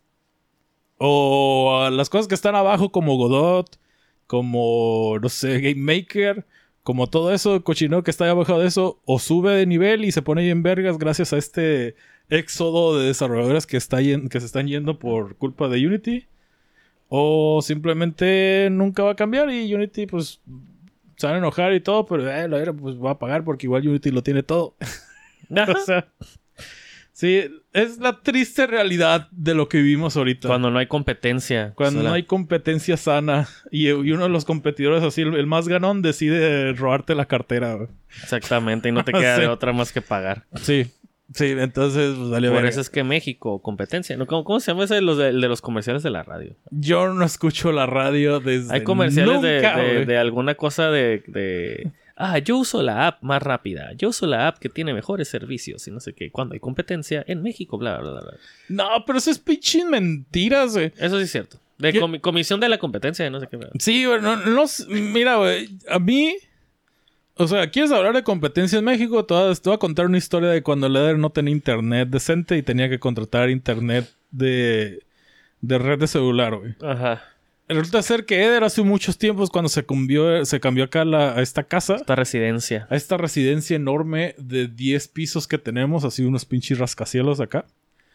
o las cosas que están abajo como Godot, como, no sé, Game Maker, como todo eso, cochinero que está abajo de eso, o sube de nivel y se pone bien vergas gracias a este éxodo de desarrolladores que se están yendo por culpa de Unity, o simplemente nunca va a cambiar y Unity, pues, se van a enojar y todo, pero pues va a pagar porque igual Unity lo tiene todo. O sea, sí, es la triste realidad de lo que vivimos ahorita. Cuando no hay competencia. Cuando no hay competencia sana y uno de los competidores así, el más ganón, decide robarte la cartera, güey. Exactamente, y no te queda Sí. de otra más que pagar. Sí, entonces pues, dale Por verga. eso es que México, competencia. ¿No? ¿Cómo se llama ese de los comerciales de la radio? Yo no escucho la radio desde Hay comerciales nunca, de alguna cosa de... yo uso la app más rápida. Yo uso la app que tiene mejores servicios y no sé qué. Cuando hay competencia en México, bla, bla, bla, bla. No, pero eso es pinche mentiras, güey. Eso sí es cierto. Comisión de la competencia, no sé qué. Sí, güey, mira, güey, a mí... O sea, ¿quieres hablar de competencia en México? Te voy a contar una historia de cuando el Eder no tenía internet decente y tenía que contratar internet de red de celular, güey. Ajá. Resulta ser que Eder hace muchos tiempos cuando se cambió acá a esta casa. Esta residencia. A esta residencia enorme de 10 pisos que tenemos. Así unos pinches rascacielos acá.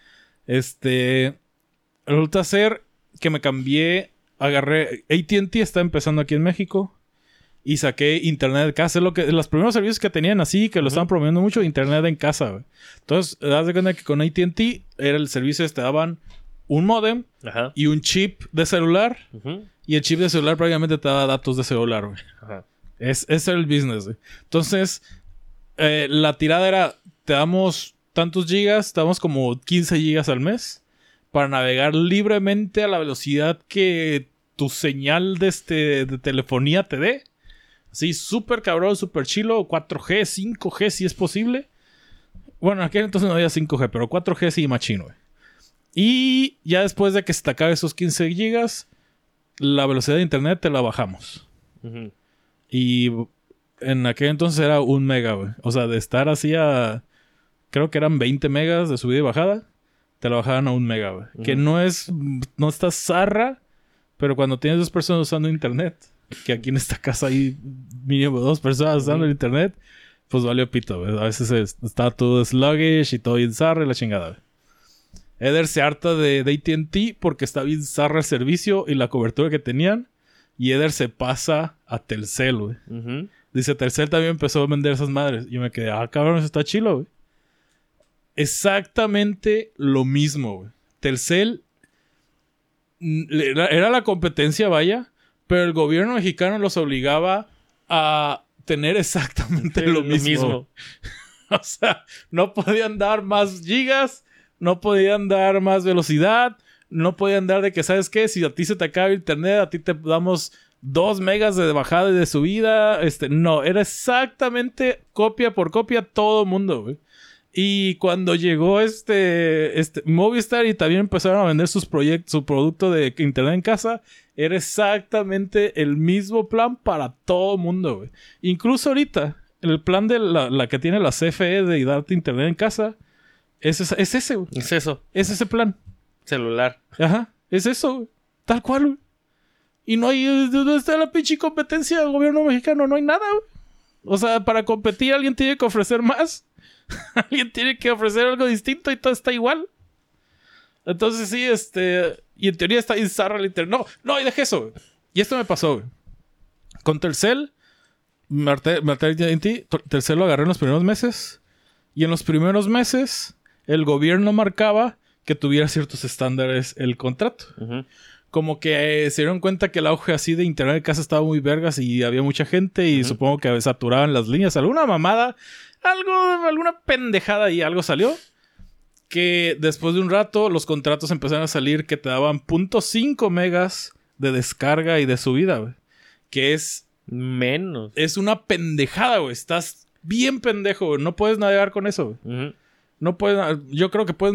Resulta ser que me cambié. Agarré... AT&T está empezando aquí en México. Y saqué internet de casa. Es los primeros servicios que tenían así, que lo estaban promoviendo mucho, internet en casa, güey. Entonces, haz de cuenta que con AT&T era el servicio, te daban un modem y un chip de celular. Y el chip de celular prácticamente te daba datos de celular, güey. Ese era el business, güey. Entonces, la tirada era, te damos tantos gigas, te damos como 15 gigas al mes para navegar libremente a la velocidad que tu señal de telefonía te dé. Sí, súper cabrón, súper chilo. 4G, 5G si es posible. Bueno, aquí entonces no había 5G, pero 4G sí machino, güey. Y ya después de que se te acabe esos 15 gigas, la velocidad de internet te la bajamos. Y en aquel entonces era 1 mega, güey. O sea, de estar así a... Creo que eran 20 megas de subida y bajada. Te la bajaban a 1 mega, güey. Que no está zarra, pero cuando tienes 2 personas usando internet... Que aquí en esta casa hay mínimo 2 personas usando el internet, pues valió pito, güey. A veces está todo sluggish y todo bien zarra y la chingada, güey. Eder se harta de AT&T porque está bien zarra el servicio y la cobertura que tenían. Y Eder se pasa a Telcel, güey. Dice, Telcel también empezó a vender esas madres. Y yo me quedé, cabrón, eso está chilo, güey. Exactamente lo mismo, güey. Telcel era la competencia, vaya. Pero el gobierno mexicano los obligaba a tener exactamente lo mismo. O sea, no podían dar más gigas, no podían dar más velocidad, no podían dar de que, ¿sabes qué? Si a ti se te acaba el internet, a ti te damos 2 megas de bajada y de subida. No, era exactamente copia por copia todo el mundo, güey. Y cuando llegó Movistar y también empezaron a vender su producto de internet en casa, era exactamente el mismo plan para todo el mundo, güey. Incluso ahorita, el plan de la que tiene la CFE de darte internet en casa, es ese, güey. Es eso. Es ese plan. celular. Ajá, es eso, güey. Tal cual, güey. Y no hay... ¿Dónde está la pinche competencia del gobierno mexicano? No hay nada, güey. O sea, para competir alguien tiene que ofrecer más. Alguien tiene que ofrecer algo distinto y todo está igual. Entonces sí, y en teoría está bizarra el internet. No, y dejé eso, güey. Y esto me pasó, güey. Con Telcel, me harté de AT&T. Telcel lo agarré en los primeros meses. Y en los primeros meses, el gobierno marcaba que tuviera ciertos estándares el contrato. Uh-huh. Como que se dieron cuenta que el auge así de internet de casa estaba muy vergas y había mucha gente y supongo que saturaban las líneas. Alguna mamada, alguna pendejada y algo salió. Que después de un rato los contratos empezaron a salir que te daban 0.5 megas de descarga y de subida, güey. Que es... menos. Es una pendejada, güey. Estás bien pendejo, güey. No puedes navegar con eso, güey. Uh-huh. No puedes... Yo creo que puedes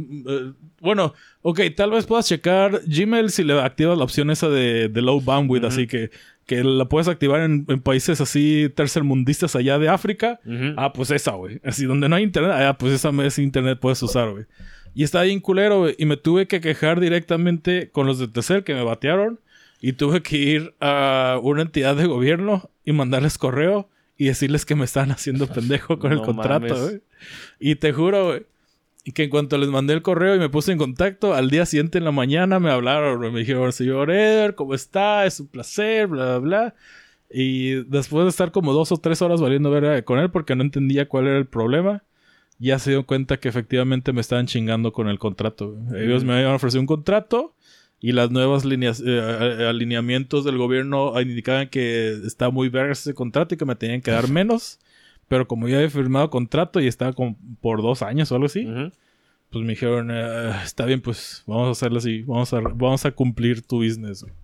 bueno, ok. Tal vez puedas checar Gmail si le activas la opción esa de low bandwidth. Uh-huh. Así que la puedes activar en países así tercermundistas allá de África. Uh-huh. Ah, pues esa, güey. Así donde no hay internet. Pues ese internet puedes usar, güey. Y estaba bien culero, güey. Y me tuve que quejar directamente con los de Telcel que me batearon. Y tuve que ir a una entidad de gobierno y mandarles correo y decirles que me estaban haciendo pendejo con el contrato, güey. Y te juro, güey, que en cuanto les mandé el correo y me puse en contacto, al día siguiente en la mañana me hablaron, güey. Me dijeron, señor Eder, ¿cómo está? Es un placer, bla, bla, bla. Y después de estar como 2 o 3 horas valiendo verga con él porque no entendía cuál era el problema, ya se dio cuenta que efectivamente me estaban chingando con el contrato, güey. Ellos me habían ofrecido un contrato y las nuevas alineamientos del gobierno indicaban que estaba muy verga ese contrato y que me tenían que dar menos. Pero como ya había firmado contrato y estaba como por 2 años o algo así, pues me dijeron, está bien, pues vamos a hacerlo así. Vamos a cumplir tu business, güey.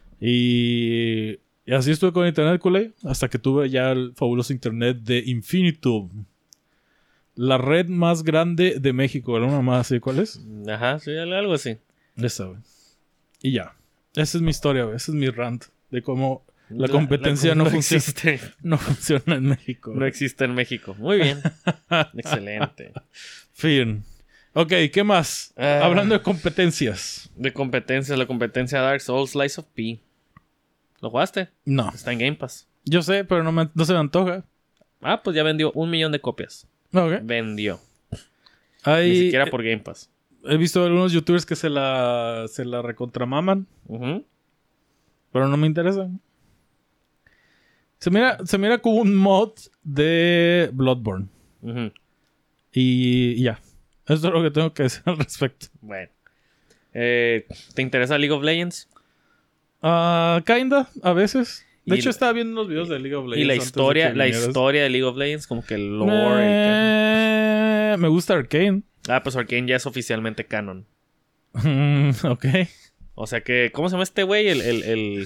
Y así estuve con internet, culé, hasta que tuve ya el fabuloso internet de Infinitum. La red más grande de México, ¿alguna más así? ¿Cuál es? Ajá, sí, algo así. Esa, güey. Y ya. Esa es mi historia, güey. Ese es mi rant de cómo la competencia no existe. No funciona en México. No existe en México. Muy bien. Excelente. Fin. Ok, ¿qué más? Hablando de competencias. De competencias, la competencia Dark Souls Slice of P. ¿Lo jugaste? No. Está en Game Pass. Yo sé, pero no se me antoja. Ah, pues ya vendió 1 millón de copias. Okay. Vendió. Ni siquiera por Game Pass. He visto algunos youtubers que se la recontramaman. Pero no me interesa. Se mira como un mod de Bloodborne. Y ya. Eso es lo que tengo que decir al respecto. Bueno. ¿Te interesa League of Legends? Kinda, a veces. De hecho, estaba viendo unos videos de League of Legends. Y la historia de League of Legends, como que el lore. Me gusta Arcane. Ah, pues Arcane ya es oficialmente canon. Ok. O sea que, ¿cómo se llama este güey? El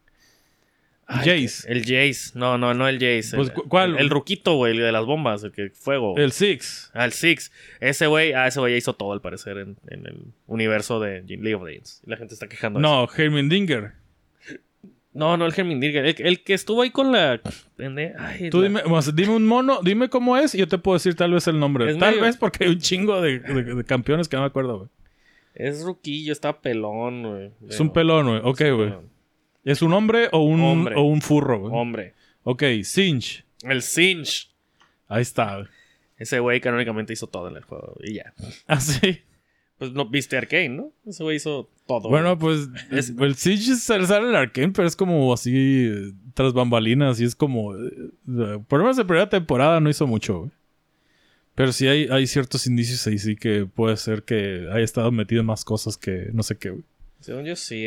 Jace. El Jace. No el Jace. Pues, ¿cuál? El ruquito, güey, el de las bombas, el que fuego. El Six. El Six. Ese güey ya hizo todo, al parecer, en el universo de League of Legends. Y la gente está quejando de eso. No, Heimerdinger. No, el Heimerdinger. El que estuvo ahí con la... Tú dime un mono, dime cómo es y yo te puedo decir tal vez el nombre. Tal vez porque hay un chingo de campeones que no me acuerdo, güey. Es ruquillo, está pelón, güey. Es un pelón, güey. Ok, güey. ¿Es un hombre o un furro, güey? Hombre. Ok, Singe. El Singe. Ahí está, güey. Ese güey canónicamente hizo todo en el juego. Y ya. ¿Ah, sí? Pues no viste Arcane, ¿no? Ese güey hizo todo. Bueno, pues el Siege sale en Arcane, pero es como así tras bambalinas y es como... por lo menos en primera temporada no hizo mucho, güey. Pero sí hay ciertos indicios ahí sí que puede ser que haya estado metido en más cosas que no sé qué, güey. Según yo sí.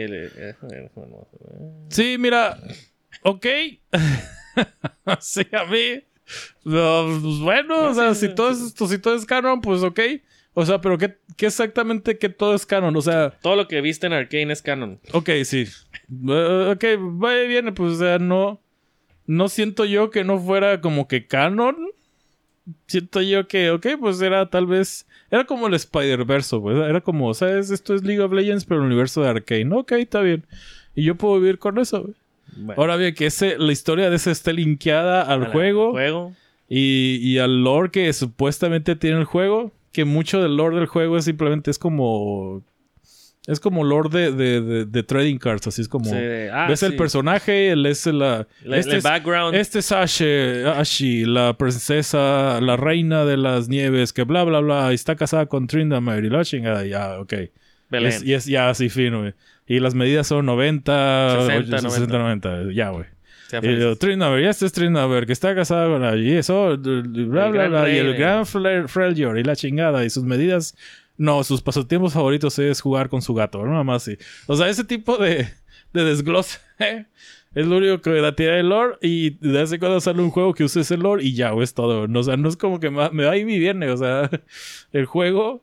Sí, mira. Ok. Sí, a mí... No, pues bueno, o sea, si todo es canon, pues ok. O sea, pero ¿qué exactamente que todo es canon? O sea... Todo lo que viste en Arcane es canon. Ok, sí. Ok, vaya bien, pues o sea, no siento yo que no fuera como que canon. Siento yo que, ok, pues era tal vez... Era como el Spider-Verse, güey. Era como, ¿sabes? Esto es League of Legends, pero el universo de Arcane. Ok, está bien. Y yo puedo vivir con eso, güey. Bueno. Ahora bien, que la historia de ese esté linkeada al juego. Y al lore que supuestamente tiene el juego. Que mucho del lore del juego simplemente es como... Es como lore de trading cards, así es como... Sí, ves el personaje, él es el background. Este es Ashi, la princesa, la reina de las nieves, que bla, bla, bla, y está casada con Tryndamere y la chingada, ya, ok. Belén. Y es ya así fino, güey. Y las medidas son 90, 60, 90, ya, güey. Y Tryndamere, y este es Tryndamere, que está casada con allí, eso, bla, bla, bla, y el gran Freljord y la chingada, y sus medidas... No, sus pasatiempos favoritos es jugar con su gato, ¿no? Nada más sí. O sea, ese tipo de desglose es lo único que da tira el lore. Y de vez en cuando sale un juego que use ese lore y ya, es todo. No, o sea, no es como que me va y me viene. O sea, el juego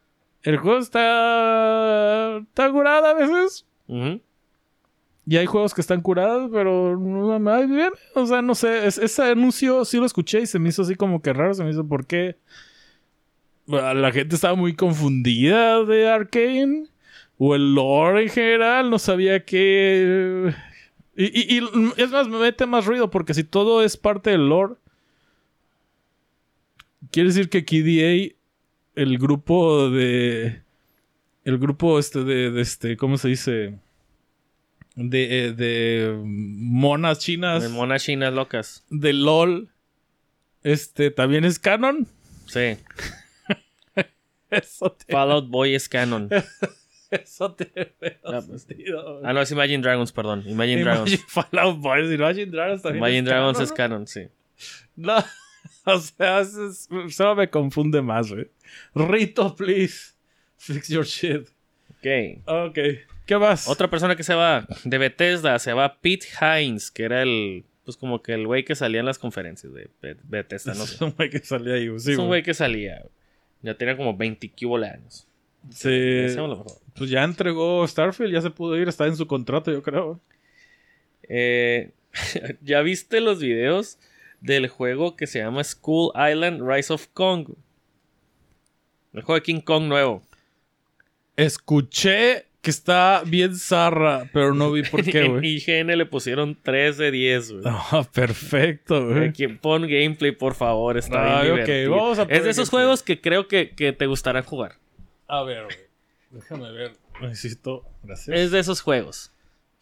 está curado a veces. Uh-huh. Y hay juegos que están curados, pero no me va y me viene. O sea, no sé. Ese anuncio sí lo escuché y se me hizo así como que raro. Se me hizo, ¿por qué? La gente estaba muy confundida de Arcane. O el lore en general. No sabía qué... Y es más, me mete más ruido. Porque si todo es parte del lore... Quiere decir que KDA... El grupo de... ¿cómo se dice? De monas chinas. De monas chinas locas. De LOL. ¿También es canon? Sí. Eso Fall Out Boy es canon. Eso tiene sentido. No, es Imagine Dragons, perdón. Imagine Dragons. Fall Out Boy, Imagine Dragons también Imagine es Dragons canon, es canon, sí. No, o sea, solo me confunde más, güey. Rito, please. Fix your shit. Ok. ¿Qué más? Otra persona que se va de Bethesda, se va Pete Hines, que era pues como que el güey que salía en las conferencias de Bethesda, ¿no? Es un güey que salía ahí, sí, es un güey que salía. Ya tenía como 20 años. Sí. Pues ya entregó Starfield, ya se pudo ir, está en su contrato, yo creo. ¿Ya viste los videos del juego que se llama Skull Island Rise of Kong? El juego de King Kong nuevo. Escuché que está bien zarra, pero no vi por qué, güey. En IGN le pusieron 3 de 10, güey. Perfecto, güey. Pon gameplay, por favor. Está bien divertido. Okay. Vamos a es de esos juegos que creo que te gustará jugar. A ver, güey. Déjame ver. Necesito... Gracias. Es de esos juegos.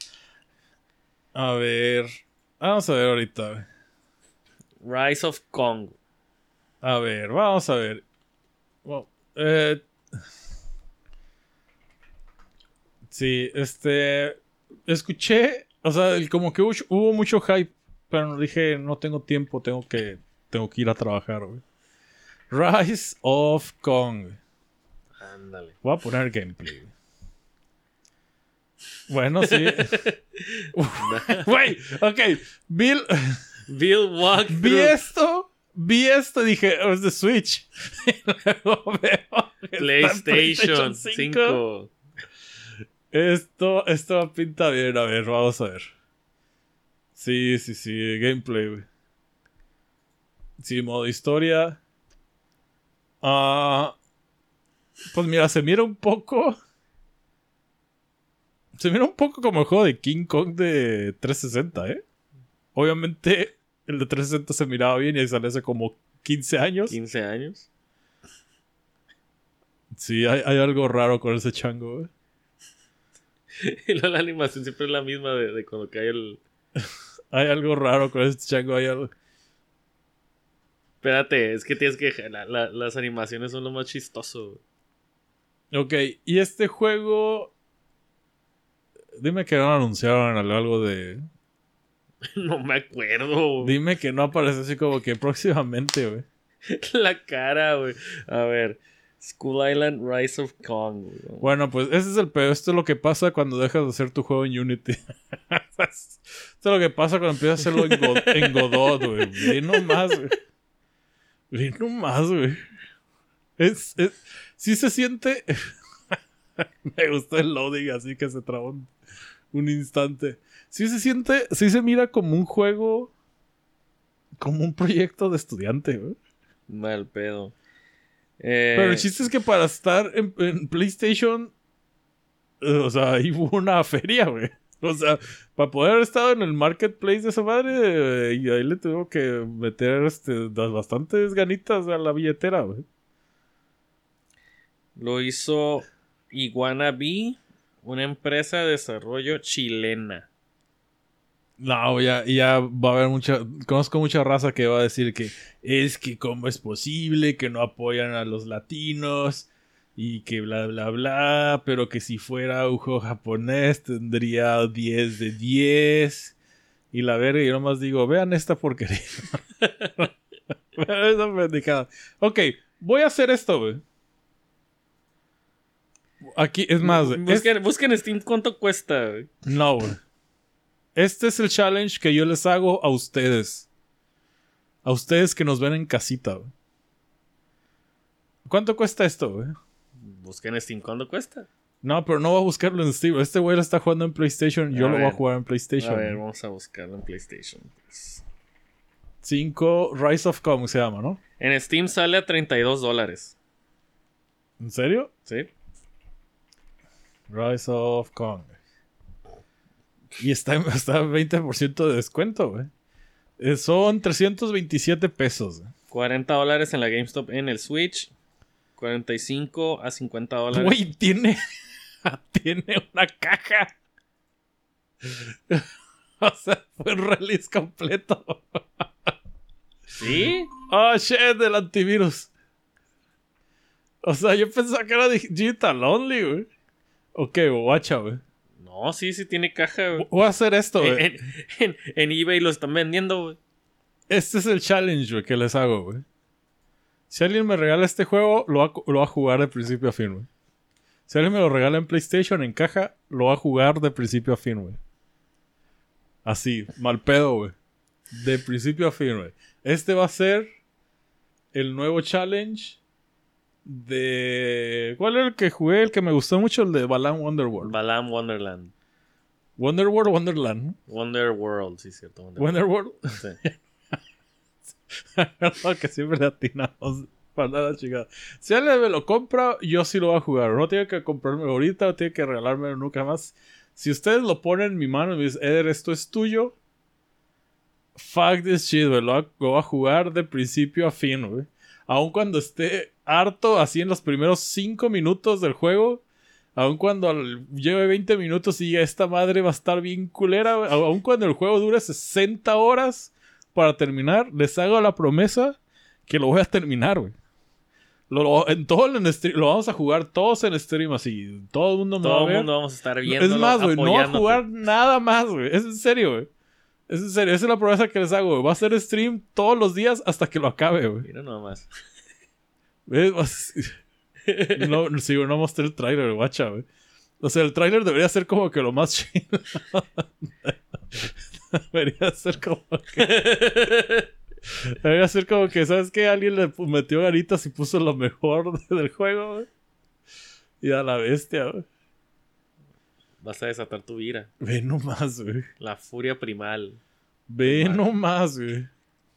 A ver... Vamos a ver ahorita, güey. Rise of Kong. A ver, vamos a ver. Well, sí, escuché, o sea, como que hubo mucho hype, pero dije, no tengo tiempo, tengo que ir a trabajar, güey. Rise of Kong. Ándale. Voy a poner gameplay. Bueno, sí. Güey, ok. Bill walkthrough. Vi esto y dije, es de Switch. Y luego veo PlayStation 5. Esto pinta bien. A ver, vamos a ver. Sí. Gameplay, güey. Sí, modo historia. Pues mira, se mira un poco como el juego de King Kong de 360, ¿eh? Obviamente, el de 360 se miraba bien y sale hace como 15 años. 15 años. Sí, hay algo raro con ese chango, güey. Y luego la animación siempre es la misma de cuando cae el... Hay algo raro con ese chango, hay algo... Espérate, es que tienes que... las animaciones son lo más chistoso. Ok, y este juego... Dime que no anunciaron algo de... No me acuerdo. Dime que no aparece así como que próximamente, güey. La cara, güey. A ver. Skull Island Rise of Kong, güey. Bueno, pues ese es el peor. Esto es lo que pasa cuando dejas de hacer tu juego en Unity. Esto es lo que pasa cuando empiezas a hacerlo en Godot, güey. Ve nomás, güey. Sí se siente... Me gustó el loading así que se trabó un instante. Sí se mira como un juego, como un proyecto de estudiante, güey. Mal pedo. Pero el chiste es que para estar en PlayStation, o sea, ahí hubo una feria, güey. O sea, para poder haber estado en el marketplace de esa madre, y ahí le tuvo que meter bastantes ganitas a la billetera, güey. Lo hizo Iguana B Una empresa de desarrollo chilena. No, ya va a haber mucha... Conozco mucha raza que va a decir que es que cómo es posible que no apoyan a los latinos y que bla, bla, bla, pero que si fuera un juego japonés tendría 10 de 10 y la verga, y yo nomás digo, vean esta porquería. Vean esta pendejada. Ok, voy a hacer esto, güey. Aquí, es más, güey. Busquen en Steam cuánto cuesta, güey. No, güey. Este es el challenge que yo les hago a ustedes. A ustedes que nos ven en casita, güey. ¿Cuánto cuesta esto, güey? Busquen en Steam cuánto cuesta. No, pero no voy a buscarlo en Steam. Este güey lo está jugando en PlayStation. Yo lo voy a jugar en PlayStation. A ver, vamos a buscarlo en PlayStation. 5 Rise of Kong se llama, ¿no? En Steam sale a $32. ¿En serio? Sí. Rise of Kong. Y está en 20% de descuento, güey. Son 327 pesos. $40 en la GameStop en el Switch. 45 a $50. Güey, tiene una caja. O sea, fue un release completo. ¿Sí? Oh, shit, del antivirus. O sea, yo pensaba que era digital only, güey. Ok, guacha, güey. No, sí tiene caja, güey. Voy a hacer esto, güey. En eBay lo están vendiendo, güey. Este es el challenge, güey, que les hago, güey. Si alguien me regala este juego, lo va a jugar de principio a fin, güey. Si alguien me lo regala en PlayStation, en caja, lo va a jugar de principio a fin, güey. Así, mal pedo, güey. De principio a fin, güey. Este va a ser el nuevo challenge de... ¿Cuál era el que jugué? El que me gustó mucho, el de Balan Wonderworld. Balan Wonderland. Wonderland. Wonderworld, sí, cierto. Wonderworld. Sí. Que siempre le atinamos para la chingada. Si alguien me lo compra, yo sí lo voy a jugar. No tiene que comprarme ahorita, no tiene que regalármelo nunca más. Si ustedes lo ponen en mi mano y me dicen, Eder, esto es tuyo, fuck this shit, güey. Lo voy a jugar de principio a fin, güey. Aun cuando esté harto, así en los primeros 5 minutos del juego, aun cuando lleve 20 minutos y esta madre va a estar bien culera, güey. Aun cuando el juego dure 60 horas para terminar, les hago la promesa que lo voy a terminar, güey. Lo vamos a jugar todos en stream, así. Todo el mundo me va a ver. Todo el mundo vamos a estar viendo. Es más, güey, no va a jugar nada más, güey. Es en serio, güey. Es en serio. Esa es la promesa que les hago, güey. Va a hacer stream todos los días hasta que lo acabe, güey. Mira nomás. No, sí, güey, no mostré el trailer, guacha, güey. O sea, el trailer debería ser como que lo más chido. Debería ser como que, ¿sabes qué? Alguien le metió ganitas y puso lo mejor del juego, güey. Y a la bestia, güey. Vas a desatar tu ira. Ve nomás, güey. La furia primal. Ve nomás, güey.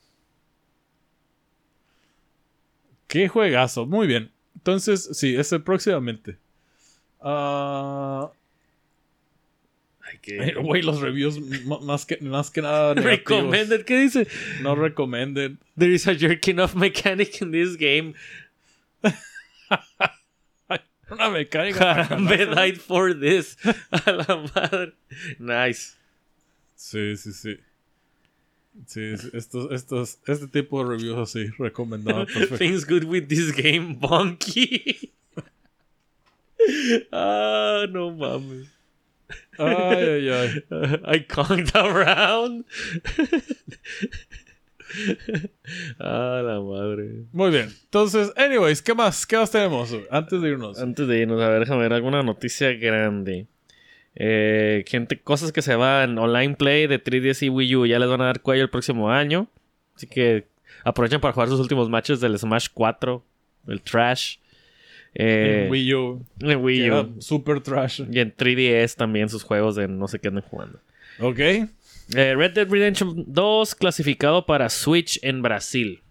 Qué juegazo. Muy bien. Entonces, sí, ese próximamente. Güey, los reviews más que nada negativos. Recommended, ¿qué dice? No recommended. There is a jerking off mechanic in this game. Una mecánica. Harambe died for this. A la madre. Nice. Sí. Sí, este tipo de reviews así, recomendado. Perfecto. Things good with this game, Bonky. No mames. Ay. I conked around. La madre. Muy bien. Entonces, anyways, ¿qué más? ¿Qué más tenemos antes de irnos? Antes de irnos, a ver, déjame ver alguna noticia grande. Cosas que se van. Online Play de 3DS y Wii U ya les van a dar cuello el próximo año. Así que aprovechen para jugar sus últimos matches del Smash 4, el Trash. En Wii U. En Wii U. Super trash. Y en 3DS también sus juegos de no sé qué andan jugando. Ok. Red Dead Redemption 2 clasificado para Switch en Brasil.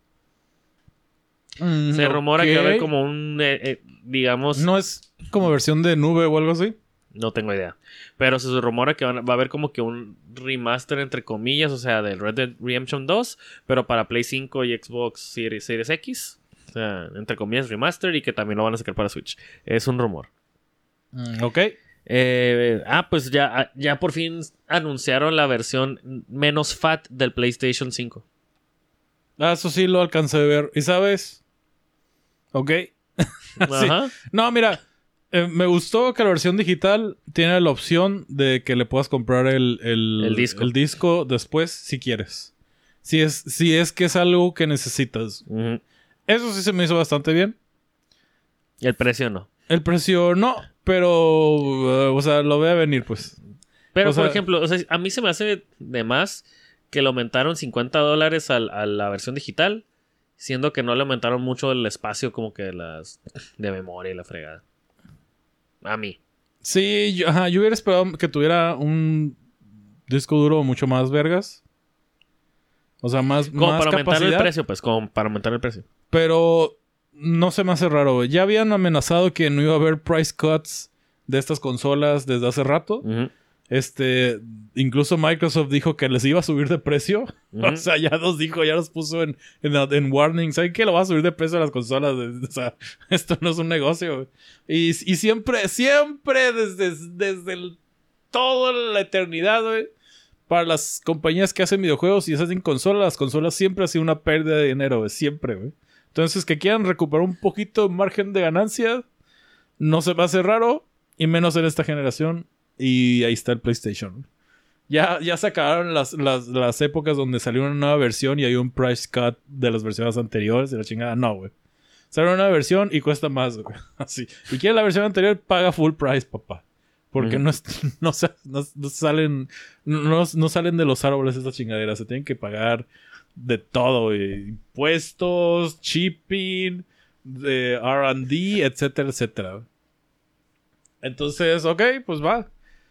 Se rumora que va a haber como un, digamos... ¿No es como versión de nube o algo así? No tengo idea. Pero se rumora que va a haber como que un remaster entre comillas, o sea, del Red Dead Redemption 2, pero para Play 5 y Xbox Series X. O sea, entre comillas remaster y que también lo van a sacar para Switch. Es un rumor. Ok. Pues ya por fin anunciaron la versión menos fat del PlayStation 5. Eso sí lo alcancé a ver. ¿Y sabes? Ok. Ajá. Sí. No, mira. Me gustó que la versión digital tiene la opción de que le puedas comprar el disco después si quieres. Si es que es algo que necesitas. Uh-huh. Eso sí se me hizo bastante bien. Y el precio no. El precio no, pero... o sea, lo voy a venir, pues. Pero, por ejemplo, o sea, a mí se me hace de más que le aumentaron $50 a la versión digital, siendo que no le aumentaron mucho el espacio como que las de memoria y la fregada. A mí. Sí, yo hubiera esperado que tuviera un disco duro mucho más vergas. O sea, más como más para aumentar capacidad. el precio, pues, como para aumentar el precio. Pero no se me hace raro, güey. Ya habían amenazado que no iba a haber price cuts de estas consolas desde hace rato. Uh-huh. Incluso Microsoft dijo que les iba a subir de precio. Uh-huh. O sea, ya nos puso en warning. ¿Saben qué? Lo va a subir de precio a las consolas. O sea, esto no es un negocio, güey. Y siempre, desde toda la eternidad, güey, para las compañías que hacen videojuegos y hacen consolas, las consolas siempre ha sido una pérdida de dinero, güey. Siempre, güey. Entonces, que quieran recuperar un poquito de margen de ganancia, no se va a hacer raro. Y menos en esta generación. Y ahí está el PlayStation. Ya se acabaron las épocas donde salió una nueva versión y hay un price cut de las versiones anteriores y la chingada. No, güey. Sale una versión y cuesta más, güey. Así. Y quieres la versión anterior, paga full price, papá. Porque no salen de los árboles estas chingaderas. Se tienen que pagar de todo, güey. Impuestos, shipping, de R&D, etcétera, etcétera. Entonces, ok, pues va.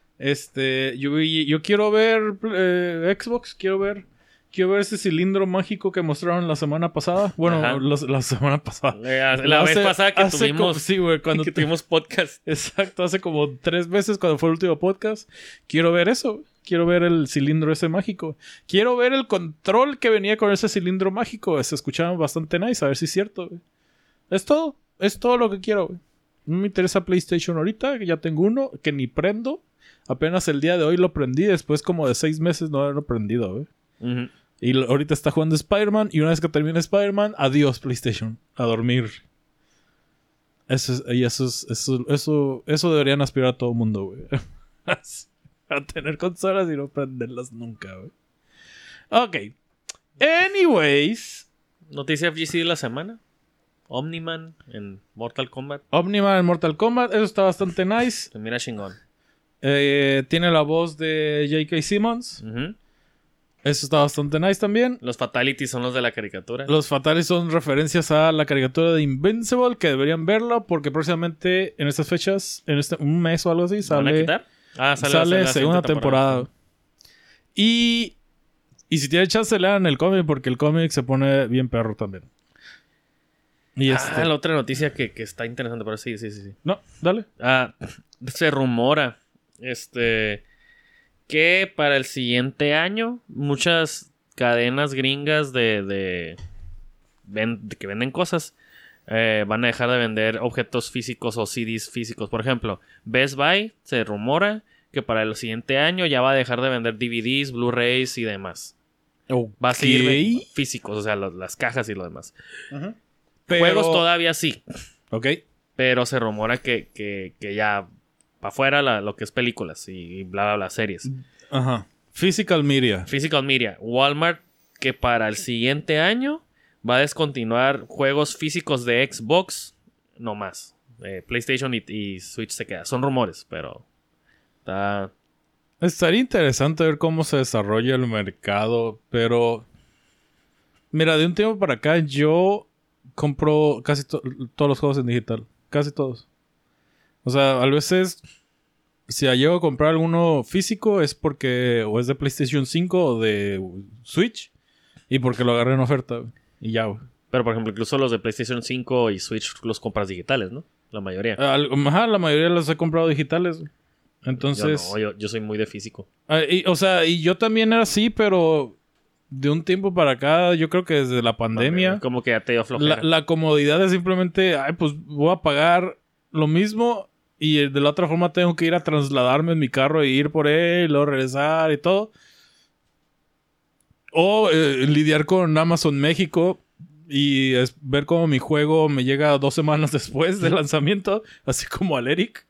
Yo quiero ver Xbox, quiero ver ese cilindro mágico que mostraron la semana pasada. Bueno, la semana pasada. La vez pasada que tuvimos. Sí, güey, cuando que tuvimos podcast. Exacto, hace como 3 meses cuando fue el último podcast. Quiero ver eso. Quiero ver el cilindro ese mágico. Quiero ver el control que venía con ese cilindro mágico. Se escuchaba bastante nice, a ver si es cierto, güey. Es todo lo que quiero, güey. No me interesa PlayStation ahorita, que ya tengo uno, que ni prendo. Apenas el día de hoy lo prendí, después como de 6 meses no haberlo prendido, güey. Uh-huh. Y ahorita está jugando Spider-Man, y una vez que termine Spider-Man, adiós PlayStation, a dormir. Eso deberían aspirar a todo el mundo, güey. A tener consolas y no prenderlas nunca, güey. Ok. Anyways. Noticia FGC de la semana. Omniman en Mortal Kombat. Eso está bastante nice. Se mira chingón. Tiene la voz de J.K. Simmons. Uh-huh. Eso está bastante nice también. Los Fatalities son los de la caricatura. Los Fatalities son referencias a la caricatura de Invincible, que deberían verla porque próximamente en estas fechas, un mes o algo así, sale. ¿Van a quitar? Sale segunda temporada. Y si tiene chance, lean el cómic porque el cómic se pone bien perro también. Y la otra noticia que está interesante, pero sí. No, dale. Se rumora que para el siguiente año muchas cadenas gringas que venden cosas van a dejar de vender objetos físicos o CDs físicos. Por ejemplo, Best Buy se rumora que para el siguiente año ya va a dejar de vender DVDs, Blu-rays y demás. Okay. Va a seguir físicos, o sea, las cajas y lo demás. Uh-huh. Juegos todavía sí. Ok. Pero se rumora que ya para afuera lo que es películas y bla, bla, bla, series. Ajá. Physical Media. Walmart, que para el siguiente año va a descontinuar juegos físicos de Xbox, no más. PlayStation y Switch se queda. Son rumores, pero está... Estaría interesante ver cómo se desarrolla el mercado, pero... Mira, de un tiempo para acá yo compro casi todos los juegos en digital. Casi todos. O sea, a veces... Si llego a comprar alguno físico es porque o es de PlayStation 5 o de Switch y porque lo agarré en oferta, güey. Y ya, güey. Pero, por ejemplo, incluso los de PlayStation 5 y Switch los compras digitales, ¿no? La mayoría. La mayoría los he comprado digitales, güey. Entonces... Yo soy muy de físico. Y yo también era así, pero de un tiempo para acá, yo creo que desde la pandemia... Como que ya te dio flojera. La comodidad es simplemente, pues voy a pagar lo mismo... y de la otra forma tengo que ir a trasladarme en mi carro e ir por él, luego regresar y todo. O lidiar con Amazon México y ver cómo mi juego me llega 2 semanas después del lanzamiento, así como al Eric.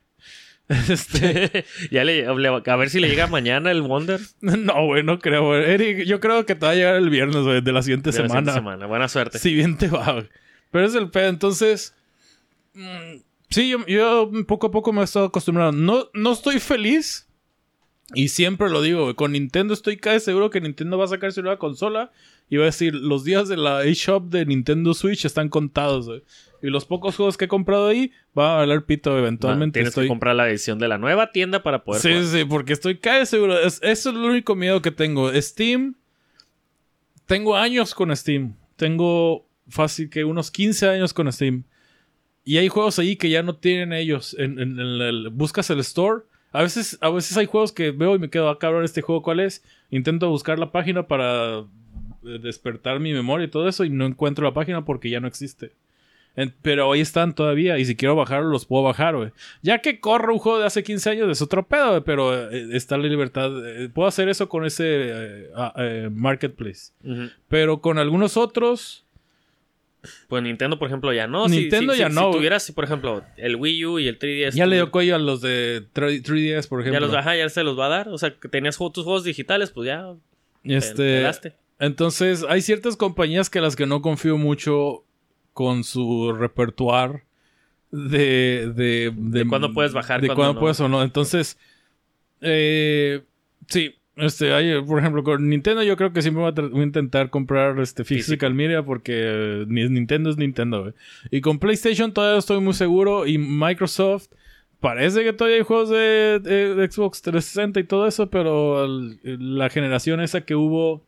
Ya a ver si le llega mañana el Wonder. No, güey, no creo, güey. Eric, yo creo que te va a llegar el viernes, güey, de la siguiente semana. Buena suerte. Si bien te va, güey. Pero es el pedo, entonces... sí, yo poco a poco me he estado acostumbrando. No estoy feliz. Y siempre lo digo, güey. Con Nintendo estoy casi seguro que Nintendo va a sacar su nueva consola. Y va a decir, los días de la eShop de Nintendo Switch están contados, güey. Y los pocos juegos que he comprado ahí va a valer pito eventualmente. Tienes que comprar la edición de la nueva tienda para poder jugar. Sí, porque estoy casi seguro. Eso es el único miedo que tengo. Steam. Tengo años con Steam. Tengo fácil que unos 15 años con Steam. Y hay juegos ahí que ya no tienen ellos. Buscas el store. A veces hay juegos que veo y me quedo, cabrón, ¿este juego cuál es? Intento buscar la página para despertar mi memoria y todo eso y no encuentro la página porque ya no existe. Pero ahí están todavía y si quiero bajarlos los puedo bajar, güey. Ya que corro un juego de hace 15 años es otro pedo, güey, pero está la libertad. Puedo hacer eso con ese marketplace. Uh-huh. Pero con algunos otros... Pues Nintendo, por ejemplo, ya no. Nintendo ya no. Si tuvieras, por ejemplo, el Wii U y el 3DS... Ya le dio cuello a los de 3DS, por ejemplo. Ya se los va a dar. O sea, que tenías tus juegos digitales, pues ya... Pelaste. Entonces, hay ciertas compañías que las que no confío mucho con su repertoire de cuándo puedes bajar. De cuándo puedes o no. Entonces, sí... por ejemplo, con Nintendo yo creo que siempre voy a intentar comprar physical media porque Nintendo es Nintendo, güey. Y con PlayStation todavía estoy muy seguro. Y Microsoft, parece que todavía hay juegos de Xbox 360 y todo eso, pero la generación esa que hubo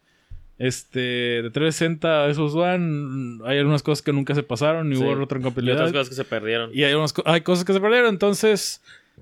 de 360 a Xbox One, hay algunas cosas que nunca se pasaron y hubo retrocompatibilidad. Y otras cosas que se perdieron. Y hay cosas que se perdieron, entonces...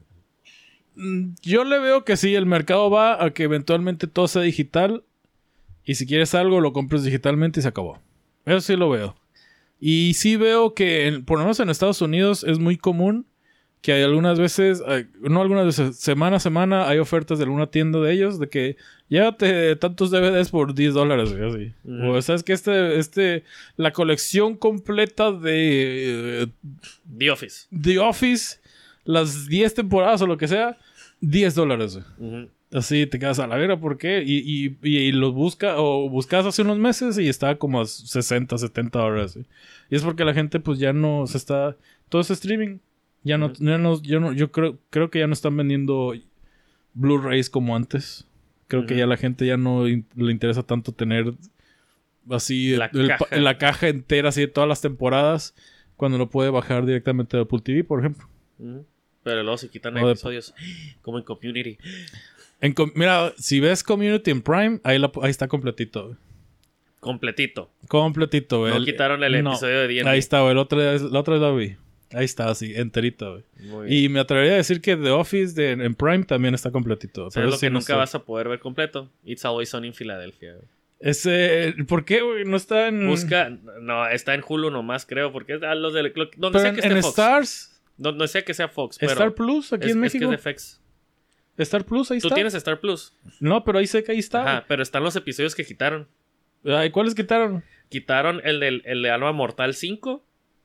Yo le veo que sí, el mercado va a que eventualmente todo sea digital. Y si quieres algo, lo compres digitalmente y se acabó. Eso sí lo veo. Y sí veo que, por lo menos en Estados Unidos, es muy común que hay algunas veces, semana a semana, hay ofertas de alguna tienda de ellos de que llévate tantos DVDs por $10, así. Uh-huh. O sabes que la colección completa de The Office, las 10 temporadas o lo que sea, $10. Uh-huh. Así te quedas a la vera, ¿por qué? Y lo buscas hace unos meses y está como a $60, $70. ¿sí? Y es porque la gente pues ya no se está... Todo es streaming. Ya no, yo creo que ya no están vendiendo Blu-rays como antes. Creo que ya la gente ya no le interesa tanto tener así la caja entera así de todas las temporadas cuando lo puede bajar directamente de Apple TV, por ejemplo. Pero luego se quitan episodios como en Community. Mira, si ves Community en Prime, ahí está completito. Güey. Completito, güey. No quitaron el episodio de D&D. Ahí está, güey. La otra vez lo vi. Ahí está, así, enterito, güey. Y me atrevería a decir que The Office en Prime también está completito. Pero es lo que nunca vas a poder ver completo. It's Always Sunny en Filadelfia, güey. ¿Por qué, güey? No está en... No, está en Hulu nomás, creo. Porque es a los de... Donde sea que esté Fox. Stars... No sé que sea Fox, pero... ¿Star Plus aquí en México? Es que es de FX. ¿Star Plus? Ahí está. ¿Tú tienes Star Plus? No, pero ahí sé que ahí está. Ajá, pero están los episodios que quitaron. Ay, ¿cuáles quitaron? Quitaron el de Alma Mortal 5.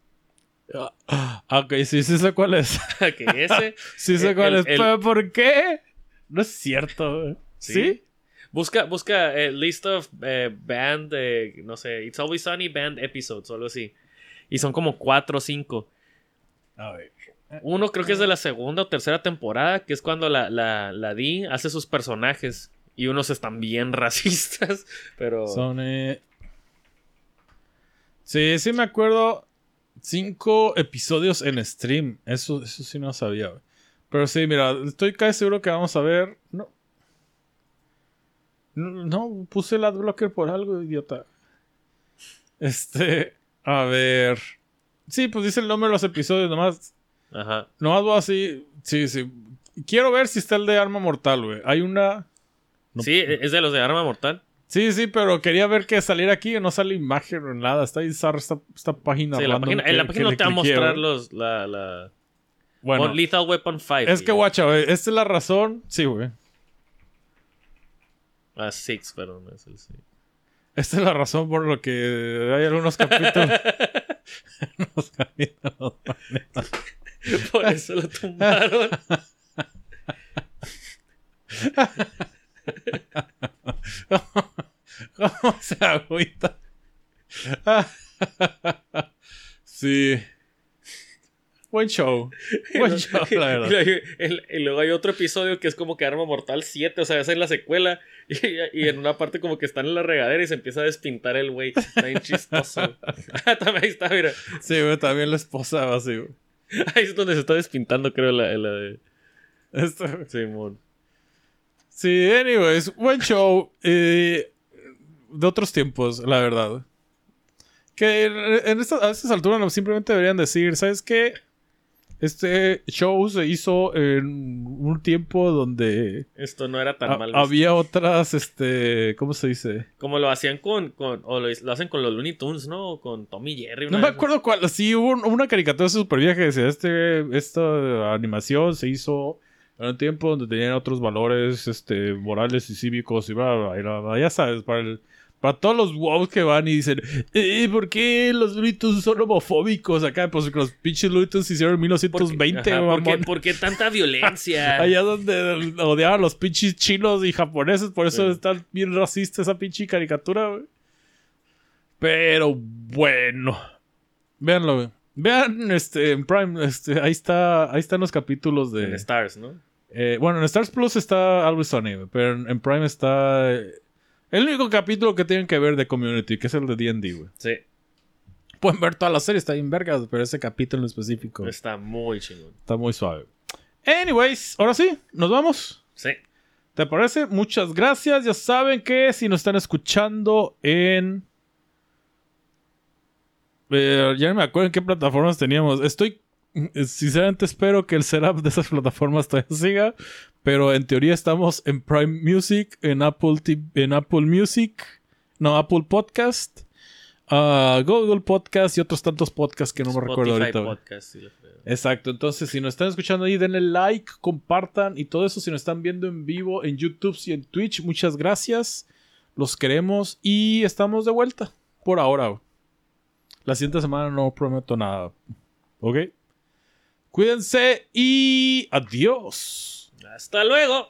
Ok, sí sé cuál es. Que ese... sí sé cuál es. ¿Pero por qué? No es cierto, güey. ¿Sí? Busca list of band, no sé, It's Always Sunny band episodes o algo así. Y son como 4 o 5. A ver. Uno creo que es de la segunda o tercera temporada, que es cuando la Dee hace sus personajes. Y unos están bien racistas, pero... Son... Sí me acuerdo. 5 episodios en stream. Eso sí no sabía, güey. Pero sí, mira, estoy casi seguro que vamos a ver... No, puse el adblocker por algo, idiota. A ver... Sí, pues dice el nombre de los episodios, nomás... Ajá. Nomás voy así... Sí. Quiero ver si está el de Arma Mortal, güey. Hay una... Sí, es de los de Arma Mortal. Sí, pero quería ver que saliera aquí y no sale imagen o nada. Está bizarra esta página. Sí, en la página no te va a mostrar Bueno, Lethal Weapon 5. es que, guacha, güey, esta es la razón. Sí, güey. 6, pero no es el 6. Esta es la razón por lo que hay algunos capítulos. Los capítulos. Por eso lo tumbaron. ¿Cómo se agüita? Sí. Buen show. Buen show, la verdad. Y luego hay otro episodio que es como que Arma Mortal 7. O sea, esa es la secuela. Y en una parte como que están en la regadera y se empieza a despintar el güey. Está bien chistoso. También ahí está, mira. Sí, güey, también la esposa va así, güey. Ahí es donde se está despintando, creo, la de... Simón. Sí, anyways, buen show. De otros tiempos, la verdad. Que a estas alturas simplemente deberían decir, ¿sabes qué? Este show se hizo en un tiempo donde esto no era tan mal visto. Había otras, ¿cómo se dice? Como lo hacían o lo hacen con los Looney Tunes, ¿no? O con Tom y Jerry. No me acuerdo cuál. Sí, hubo una caricatura súper vieja que decía, esta animación se hizo en un tiempo donde tenían otros valores, morales y cívicos y bla, bla, bla. Ya sabes, para todos los wows que van y dicen, ¿por qué los Looney Tunes son homofóbicos acá? Pues que los pinches Looney Tunes se hicieron en 1920, ¿Por qué tanta violencia? Allá donde odiaban a los pinches chinos y japoneses, por eso está bien racista esa pinche caricatura, güey. Pero bueno. Véanlo, güey. Vean en Prime, ahí están los capítulos de... En Stars, ¿no? Bueno, en Stars Plus está Always Sunny, güey, pero en Prime está... el único capítulo que tienen que ver de Community, que es el de D&D, güey. Sí. Pueden ver toda la serie, está bien vergas, pero ese capítulo en específico está muy chingón. Está muy suave. Anyways, ahora sí, nos vamos. Sí. ¿Te parece? Muchas gracias. Ya saben que si nos están escuchando en... ya no me acuerdo en qué plataformas teníamos. Sinceramente espero que el setup de esas plataformas todavía siga. Pero en teoría estamos en Prime Music, en Apple Music, no, Apple Podcast, Google Podcast y otros tantos podcasts que no me recuerdo ahorita. Podcast, sí, exacto, entonces si nos están escuchando ahí, denle like, compartan y todo eso. Si nos están viendo en vivo en YouTube y en Twitch, muchas gracias. Los queremos y estamos de vuelta por ahora. La siguiente semana no prometo nada. ¿Ok? Cuídense y adiós. Hasta luego.